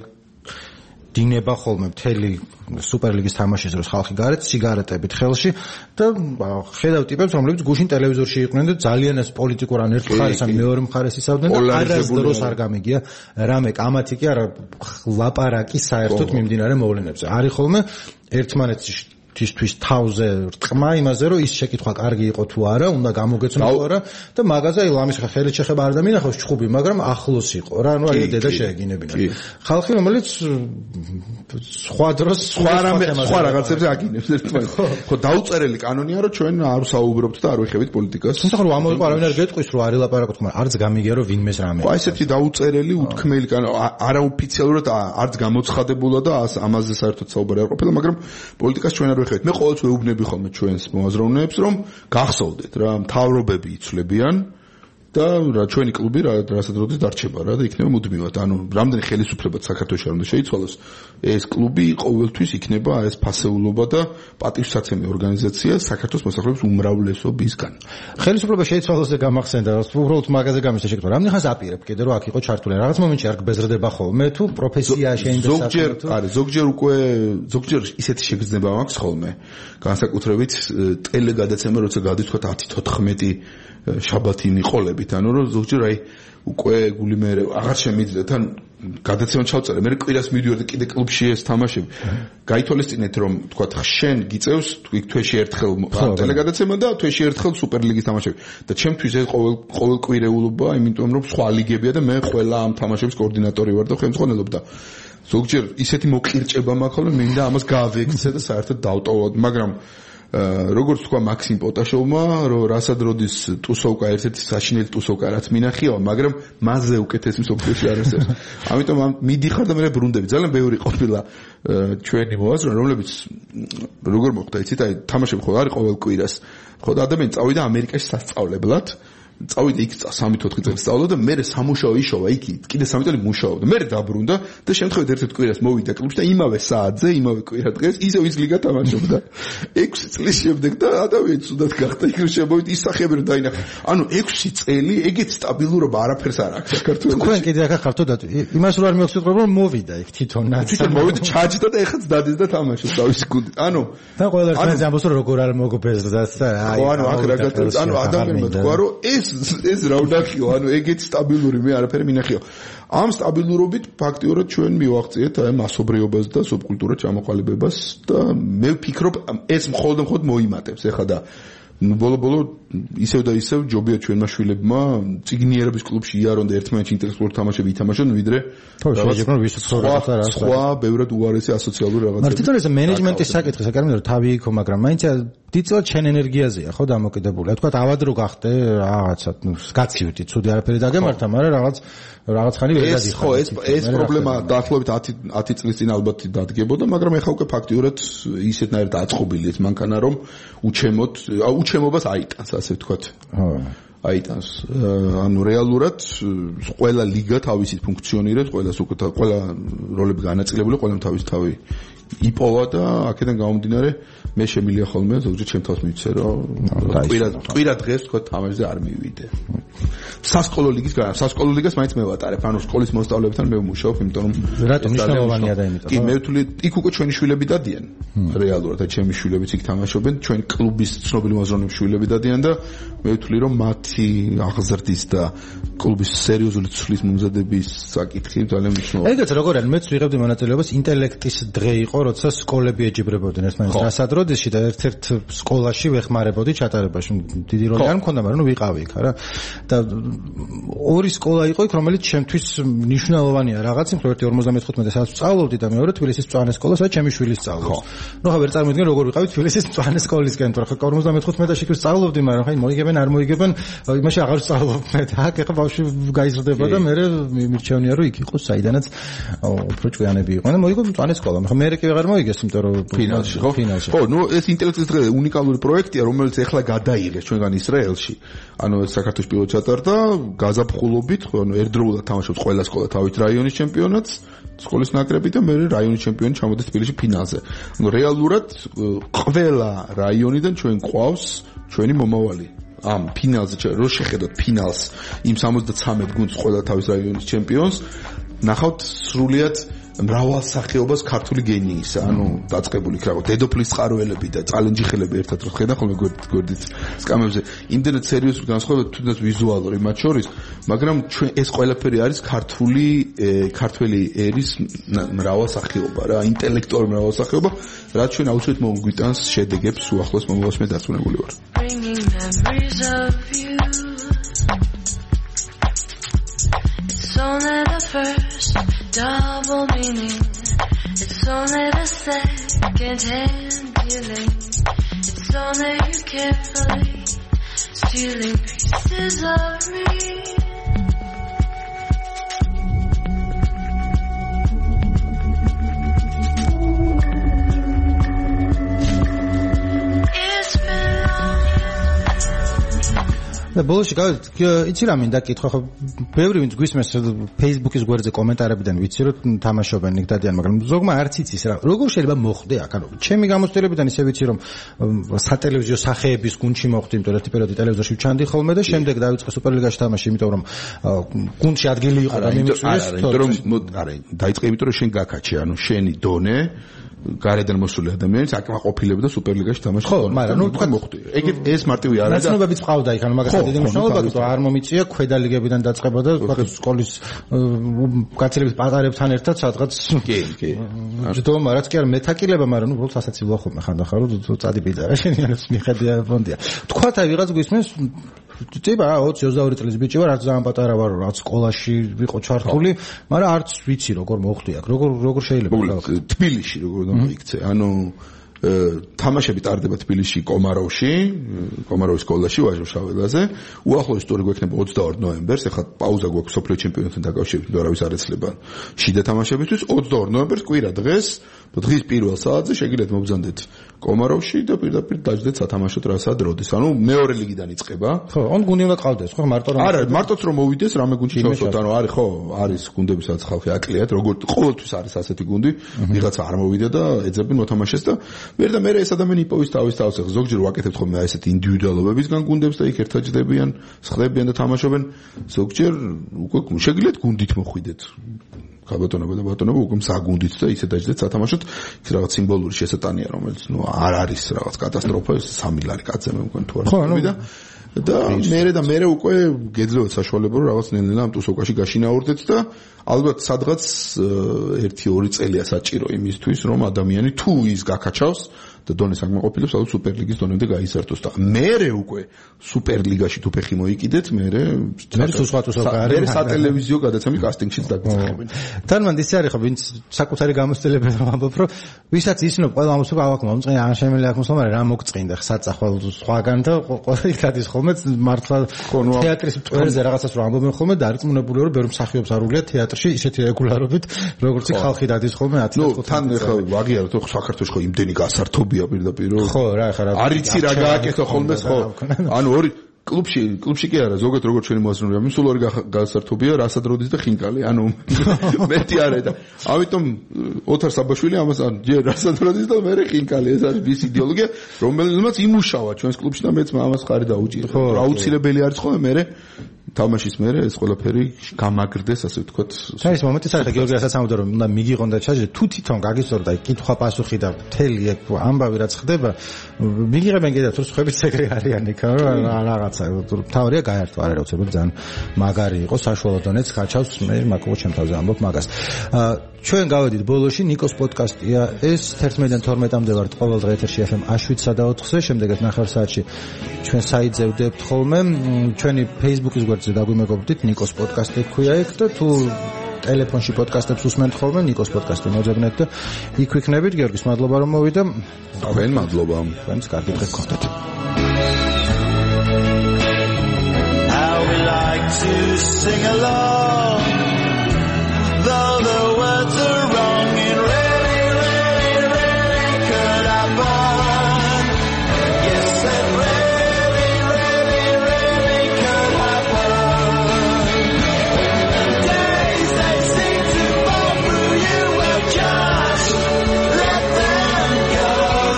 დინება ხოლმე მთელი სუპერლიგის თამაშის დროს ხალხი გარეთ სიგარეტებით ხელში და ხედავ ტიპებს, რომლებიც გუშინ ტელევიზორში იყვნენ და ძალიან ეს პოლიტიკურ ან ერთ მხარეს ან მეორე მხარეს ისავდნენ და არასდროს არ გამიგია რამე კამათი კი არა ლაპარაკი საერთოდ მიმდინარე მოვლენებზე. არის ხოლმე ერთმანეთისთვის თავზე რტყმა იმაზე, რომ ის შეკითხვა კარგი იყო თუ არა, უნდა გამოგეცნო თუ არა და მაგაზე აი ლამის ხელით შეხება არ დამინახავს ჩხუბი, მაგრამ ახლოს იყო რა, ანუ აი დედა შეეგინებინა. ხალხი რომელიც სხვა დროს სხვა რაღაცებზე აგინებს ერთმანეთს. ხო, დაუწერელი კანონია, რომ ჩვენ არ საუბრობთ და არ ვიხევით პოლიტიკას. თუმცა რომ ამოიყო არავინ არ გეტყვის, რომ არ ელაპარაკოთ, მაგრამ არც გამიგია, რომ ვინმეს რამე. ხო, ესეთი დაუწერელი უთქმელი არაოფიციალურად არც გამოცხადებულა და ამაზე საერთოდ საუბარი არ ყოფილა, მაგრამ პოლიტიკას ჩვენ არ ვიხევით. მე ყოველთვის ვეუბნები ხოლმე ჩვენს მოაზროვნეებს, რომ გახსოვდეთ რა, მთავრობები იცვლებიან და რა ჩვენი კლუბი რასადროდეს დარჩება რა და იქნება მუდმივად. ანუ რამდენი ხელისუფლებაც საქართველოში არ უნდა შეიცვალოს, ეს კლუბი ყოველთვის იქნება ეს ფასეულობა და პატივსაცემი ორგანიზაცია საქართველოს მოსახლეობის უმრავლესობისგან. ხელისუფლება შეიცვალოს და გამახსენდა, უბრალოდ მაგაზე გამიშთა შეკითხვა. რამდენი ხანს აპირებ კიდე რომ აქ იყო ჩართული? რაღაც მომენტში არ გბეზრდება ხოლმე თუ პროფესია შეინტერესებს? ზოგჯერ ისეთი შეგრძნება მაქვს ხოლმე. განსაკუთრებით ტელეგადაცემა, როცა გადის თქვა 10-14 შაბათი მიყოლები მიღებით, ანუ რომ ზოგჯერ აი უკვე გული მე აღარ შემიძლია თან გადაცემა ჩავწერე, მე კვირას მივიდივარ და კიდე კლუბში ეს თამაშები. გაითვალისწინეთ რომ თქვა შენ გიწევს თვეში ერთხელ ტელეგადაცემა და თვეში ერთხელ სუპერლიგის თამაშები და ჩემთვის ეს ყოველ კვირეულობა, იმიტომ რომ სხვა ლიგებია და მე ყველა ამ თამაშების კოორდინატორი ვარ და ხელმძღვანელობ და ზოგჯერ ისეთი მოკირჭება მაქვს, რომ მინდა ამას გავექცე და საერთოდ დავტოვოთ, მაგრამ როგორც თქვა მაქსიმ პოტაშოვმა, რომ რასადროდის ტუსოვკა ერთ-ერთი საშინელი ტუსოვკა რაც მინახიაო, მაგრამ მასზე უკეთესი მსოფლიოში არ არსებობს. ამიტომ მიდიხარ და მე ბრუნდები. ძალიან ბევრი ყოფილა ჩვენი მოაზრე, რომლებიც როგორ მოხდა, იცით, აი თამაშები ხო არის ყოველ კვირას. ხო და ადამიანი წავიდა ამერიკაში სასწავლებლად. წავიდა იქ 3-4 წელი სწავლა და მე სამუშაო იშოვა იქ კიდე 3 წელი მუშაობდა. მე დაბრუნდა და შემთხვევით ერთ-ერთ კვირას მოვიდა კლუბში და იმავე საათზე, იმავე კვირა დღეს ისევ ის ლიგა თამაშობდა. 6 წლის შემდეგ და ადამიანი ცუდად გახდა იქ შემოვიდა ის სახეები რომ დაინახა. ანუ 6 წელი ეგეთ სტაბილურობა არაფერს არ აქვს საქართველოში. თქვენ კიდე ახლა ხართ და იმას რო არ მიგვაქვს რომ მოვიდა იქ თვითონ მოვიდა ჩაჯდა და ეხაც დადეს და თამაშობს თავისი გუნდით. ანუ და ყველა ერთმანეთს ამბობს რომ როგორ არ მოგობეზრდა და აი ანუ აქ რა გატარდა ანუ ადამიანმა თქვა რომ ეს რა ვნახიო, ანუ ეგეთ სტაბილური მე არაფერი მინახიო. ამ სტაბილურობით ფაქტიურად ჩვენ მივაღწიეთ აი მასობრიობას და სუბკულტურას ჩამოყალიბებას და მე ვფიქრობ ეს მხოლოდ მოიმატებს ეხლა და ბოლო ისევ და ისევ ჯობია ჩვენმა შვილებმა ციგნიერების კლუბში იარონ და ერთმანეთში ინტელექტუალური თამაშები ითამაშონ, ვიდრე სხვა ბევრად უარესი ასოციალური რაღაცები. მარტო ეს მენეჯმენტის საკითხი, საკარმო რომ თავი იქო, მაგრამ მაინც დიდწილად შენ ენერგიაზეა ხო დამოკიდებული. თქვა ავად რო გახდე რაღაცა, გაცივდი, ცუდი არაფერი დაგემართა, მაგრამ რაღაც ხანი ვერ გადიხარ. ხო, ეს პრობლემა დაახლოებით 10 წლის წინ ალბათ დადგებოდა, მაგრამ ეხლა უკვე ფაქტიურად ისეთნაირად აწყობილი ეს მანქანა რომ უჩემობას აიტანს, ასე ვთქვათ. აიტანს. ანუ რეალურად ყველა ლიგა თავისით ფუნქციონირებს, ყველა როლები განაწილებული, ყველამ თავისი თავი იპოვა და აქედან გამომდინარე მე შემილია ხოლმე ზოგჯერ ჩემ თავს მივცე რომ კვირა დღეს თქვა თამაშზე არ მივიდე. სასკოლო ლიგას მაინც მე ვატარებ, ანუ სკოლის მოსწავლეებთან მე ვმუშაობ, იმიტომ რომ რატომ მნიშვნელოვანია და იმიტომ. კი, მე ვთვლი იქ უკვე ჩვენი შვილები დადიან. რეალურად აი ჩემი შვილებიც იქ თამაშობენ, ჩვენი კლუბის ცნობილი მოაზროვნეების შვილები დადიან და მე ვთვლი რომ მათი აღზრდის და კლუბის სერიოზული ცვლის მომზადების საკითხი ძალიან მნიშვნელოვანია. ეგეც როგორ არის, მეც ვიღებდი მონაწილეობას ინტელექტის დღე იყო, როცა სკოლები ეჯიბრებოდნენ ერთმანეთს დასადროდისში და ერთ-ერთ სკოლაში ვეხმარებოდი ჩატარებაში. დიდი როლი არ მქონდა, მაგრამ ვიყავი იქ, არა. და ორი სკოლა იყო იქ, რომელიც ჩემთვის მნიშვნელოვანია რაღაც, მხოლოდ 55 საათს ვსწავლობდი და მეორე თბილისის მწვანე სკოლა, სადაც ჩემი შვილი სწავლობს. ნუ ხა ვერ წარმოვიდგენ როგორ ვიყავი თბილისის მწვანე სკოლისკენ, თორე ხა 55-ში კი ვსწავლობდი, მაგრამ ხა მოიგებენ არ მოიგებენ, იმაში აღარ ვსწავლობ მე და აქ ხა ბავშვი გაიზრდება და მე მირჩევნია რომ იქ იყოს საიდანაც უფრო ჭკვიანები იყვნენ და მოიგო მწვანე სკოლა. ხა მე კი ვეღარ მოიგეს, იმიტომ რომ ფინალში ხო? ხო, ნუ ეს ინტელექტის დღე უნიკალური პროექტია, რომელიც ეხლა გადაიღეს ჩვენგან ისრაელში. ანუ საქართველოს პირველ ჩატარდა გაზაფხულობით, ხო, ანუ ერთდროულად თამაშობს ყველა სკოლა თავით რაიონის ჩემპიონატს, სკოლის ნაკრები და მე რაიონის ჩემპიონი ჩამოდის თბილისში ფინალზე. ანუ რეალურად ყველა რაიონიდან ჩვენ ყავს ჩვენი მომავალი. ამ ფინალზე რო შეხედოთ ფინალს იმ 73 გუნდს ყველა თავის რაიონის ჩემპიონს ნახავთ სრულიად მრავალ სახეობას ქართული გენიისა, ანუ დაწყებული ქრაღო დედოფლის წყაროელები და წალენჯიხელები ერთად რო ხედავ ხოლმე გვერდით სკამებზე, იმდენად სერიოზული განსხვავება თუნდაც ვიზუალური მათ შორის, მაგრამ ჩვენ ეს ყველაფერი არის ქართველი ერის მრავალ სახეობა რა, ინტელექტუალური მრავალ სახეობა, რაც ჩვენ აუცილებლად მოგვიტანს შედეგებს უახლოს მომავალში მე დარწმუნებული ვარ. It's only the first double meaning. It's only the second hand feeling. It's only you carefully stealing pieces of me. და ბოლოში იცი რა მინდა კითხვა, ხო ბევრი ვინც გვისმენს Facebook-ის გვერდზე კომენტარებიდან ვიცი რომ თამაშობენ იქ დადიან, მაგრამ ზოგმა არც იცის რა როგორ შეიძლება მოხდე აქ, ანუ ჩემი გამოცდილებიდან ისე ვიცი რომ სატელევიზიო სახეების გუნდში მოხდი, იმიტომ რომ ერთი პერიოდი ტელევიზორში ვჩანდი ხოლმე და შემდეგ დავიწყე სუპერლიგაში თამაში, იმიტომ რომ გუნდში ადგილი იყო და მიმიწვიეს, იმიტომ რომ არა დაიწყე, იმიტომ რომ შენ გაკაჩე, ანუ შენი დონე გარედან მოსული ადამიანის აკმაყოფილება და სუპერლიგაში თამაში. ხო, მაგრამ ნუ თქვა მოხდი. ეგ ეს მარტივი არა და ნაცნობებიც ყავდა იქ, ანუ მაგასაც დიდი მნიშვნელობა აქვს, არ მომიწია ქვედა ლიგებიდან დაწყება და თქვა სკოლის გაცილებით პატარებთან ერთად სადღაც კი. ჯდომა რაც კი არ მეთაკილება, მაგრამ ნუ ბოლოს ასაცი ვლახობ ხანდახან რომ წადი ბიძარა შენიანებს მიხედია ფონდია. თქვათ აი ვიღაც გვისმენს წება 20-22 წლის ბიჭი ვარ, არც ძალიან პატარა ვარ, რაც სკოლაში ვიყო ჩართული, მაგრამ არც ვიცი როგორ მოხდი აქ, როგორ შეიძლება თბილისში როგორ გამოიქცე. ანუ თამაშები ტარდება თბილისში კომაროვის სკოლაში ვაჟშაველაზე. უახლოესი ტური გვექნება 22 ნოემბერს, ეხლა პაუზა გვაქვს სოფლიო ჩემპიონატთან დაკავშირებით, თუ არავის არ ეცლება შიდა თამაშებისთვის. 22 ნოემბერს კვირა დღის პირველ საათზე შეგიძლიათ მობრძანდეთ კომაროვში და პირდაპირ დაждდეთ სათამაშოდ რასად როდის. ანუ მეორე ლიგიდან იწყება. ხო, ან გუნდი უნდა ყავდეს, ხო, მარტო რომ არა, მარტოც რომ მოვიდეს, რამე გუნდში ჩავსოთ, ანუ არის ხო, არის გუნდები, სადაც ხალხი აკლიათ, როგორ ყოველთვის არის ასეთი გუნდი, ვიღაცა არ მოვიდა და ეძებენ მოთამაშეს და მე ეს ადამიანი იპოვის თავის თავს, ზოგჯერ ვაკეთებთ ხოლმე ესეთი ინდივიდუალობებისგან გუნდებს და იქ ერთად ჯდებიან, სხდებიან და თამაშობენ. ზოგჯერ უკვე შეგიძლიათ გუნდით მოხვიდეთ. ბატონობა უკვე საგუნდით და ისე დაждდეთ სათამაშოდ. ის რაღაც სიმბოლური შესატანია, რომელიც ნუ არ არის რაღაც კატასტროფა, 3 ლარი კაცზე მე მგონი თუ არ ხდება. და მე უკვე გეძლევათ საშუალება რომ რაღაც ნელ-ნელა ამ ტუსოკაში გაშინაურდეთ და ალბათ სადღაც 1-2 წელია საჭირო იმისთვის რომ ადამიანი თუ ის გაკაჩავს და დონეს აკმაყოფილებს ალბათ სუპერლიგის დონემდე გაიზარდოს და მე უკვე სუპერლიგაში თუ ფეხი მოიკიდეთ მე სატელევიზიო გადაცემის კასტინგშიც დაგწახებენ. თანმან ისე არის ხო ვინც საკუთარი გამოცდილებები ამბობ რომ ვისაც ისნობ ყველა ამოსობა აქ მომწყენ ან შემელი აქ მოსვლა მაგრამ რა მოგწყინდა საწახვალ სხვაგან და ყოველ გადის ხოლმე მართლა თეატრის მწვერზე რაღაცას რომ ამბობენ ხოლმე და არწმუნებული ვარ ბევრი მსახიობს არულია თეატრში ისეთი რეგულარობით როგორც ხალხი დადის ხოლმე 10-15 თან ახლა ვაგიაროთ ხო საქართველოს ხო იმდენი გასართობია პირდაპირ რომ ხო რა ახლა არიცი რა გააკეთო ხოლმე ხო ანუ ორი კლუბში კი არა ზოგადად როგორც ჩვენი მოაზროვნე ამის სულ ორი გასართობია რასად როდის და ხინკალი ანუ მეტი არა და ამიტომ ოთარ საბაშვილი ამას ჯერ რასად როდის და მე ხინკალი ეს არის ის იდეოლოგია რომელსაც იმუშავა ჩვენს კლუბში და მეც ამას ხარი დაუჭირე აუცილებელი არის ხოლმე მე თამაშის მერე ეს ყველაფერი გამაგრდეს ასე ვთქვათ. ეს მომენტი საერთოდ გიორგი რასაც ამბობდა რომ უნდა მიგიყონ და ჩაჯდე თუ თვითონ გაგისწორდა კითხვა პასუხი და მთელი ეგ ამბავი რაც ხდება მიგიღებენ კიდევ თუ სხვაებიც ეგრე არიან იქ რაღაცა თავარია გაერთვა არა უცებად ძალიან მაგარი იყო საშუალო დონეც გაჩავს მე მაკო ჩემთავზე ამბობ მაგას. ჩვენ გავედით ბოლოში ნიკოს პოდკასტია ეს 11-დან 12-მდე ვართ ყოველ დღე ეთერში FM 7-სა და 4-ზე შემდეგაც 9 საათში ჩვენ საიტზე ვდებთ ხოლმე ჩვენი Facebook-ის გვერდზე დაგვიმეგობრდით ნიკოს პოდკასტი ქვია იქ და თუ ტელეფონში პოდკასტებს უსმენთ ხოლმე ნიკოს პოდკასტი მოძებნეთ და იქ ვიქნებით. გიორგის მადლობა რომ მოვიდა. თქვენ მადლობა. თქვენს კარგი დღე გქონდეთ. How we like to sing along though the words are wrong and really, really, really could happen. Yes, it really, really, really could happen. The days they seem to fall through you will just let them go.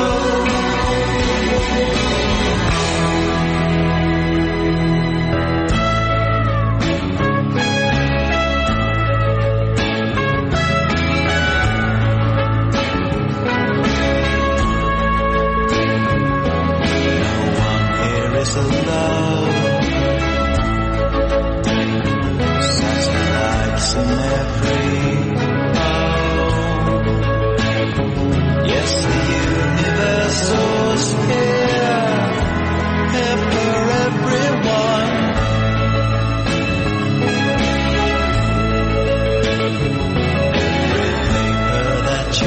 Alone, satellites in every home. Yes, the universe was here for everyone. Every paper that you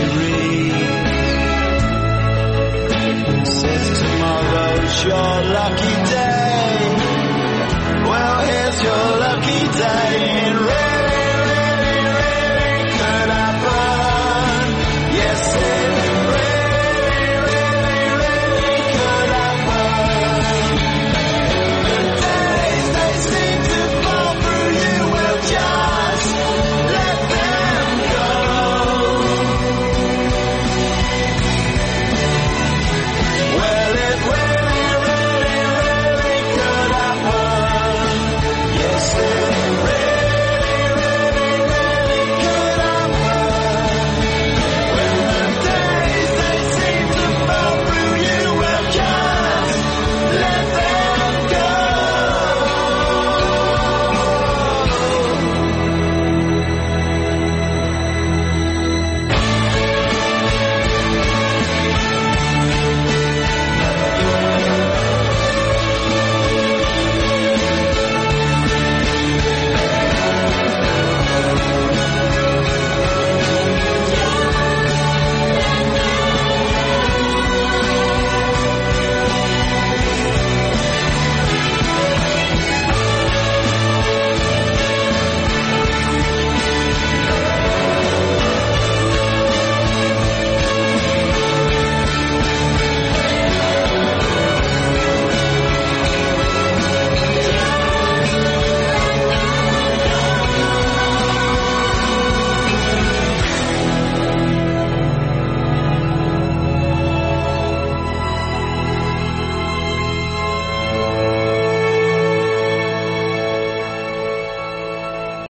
read says tomorrow's your lucky day. Well, here's your lucky day.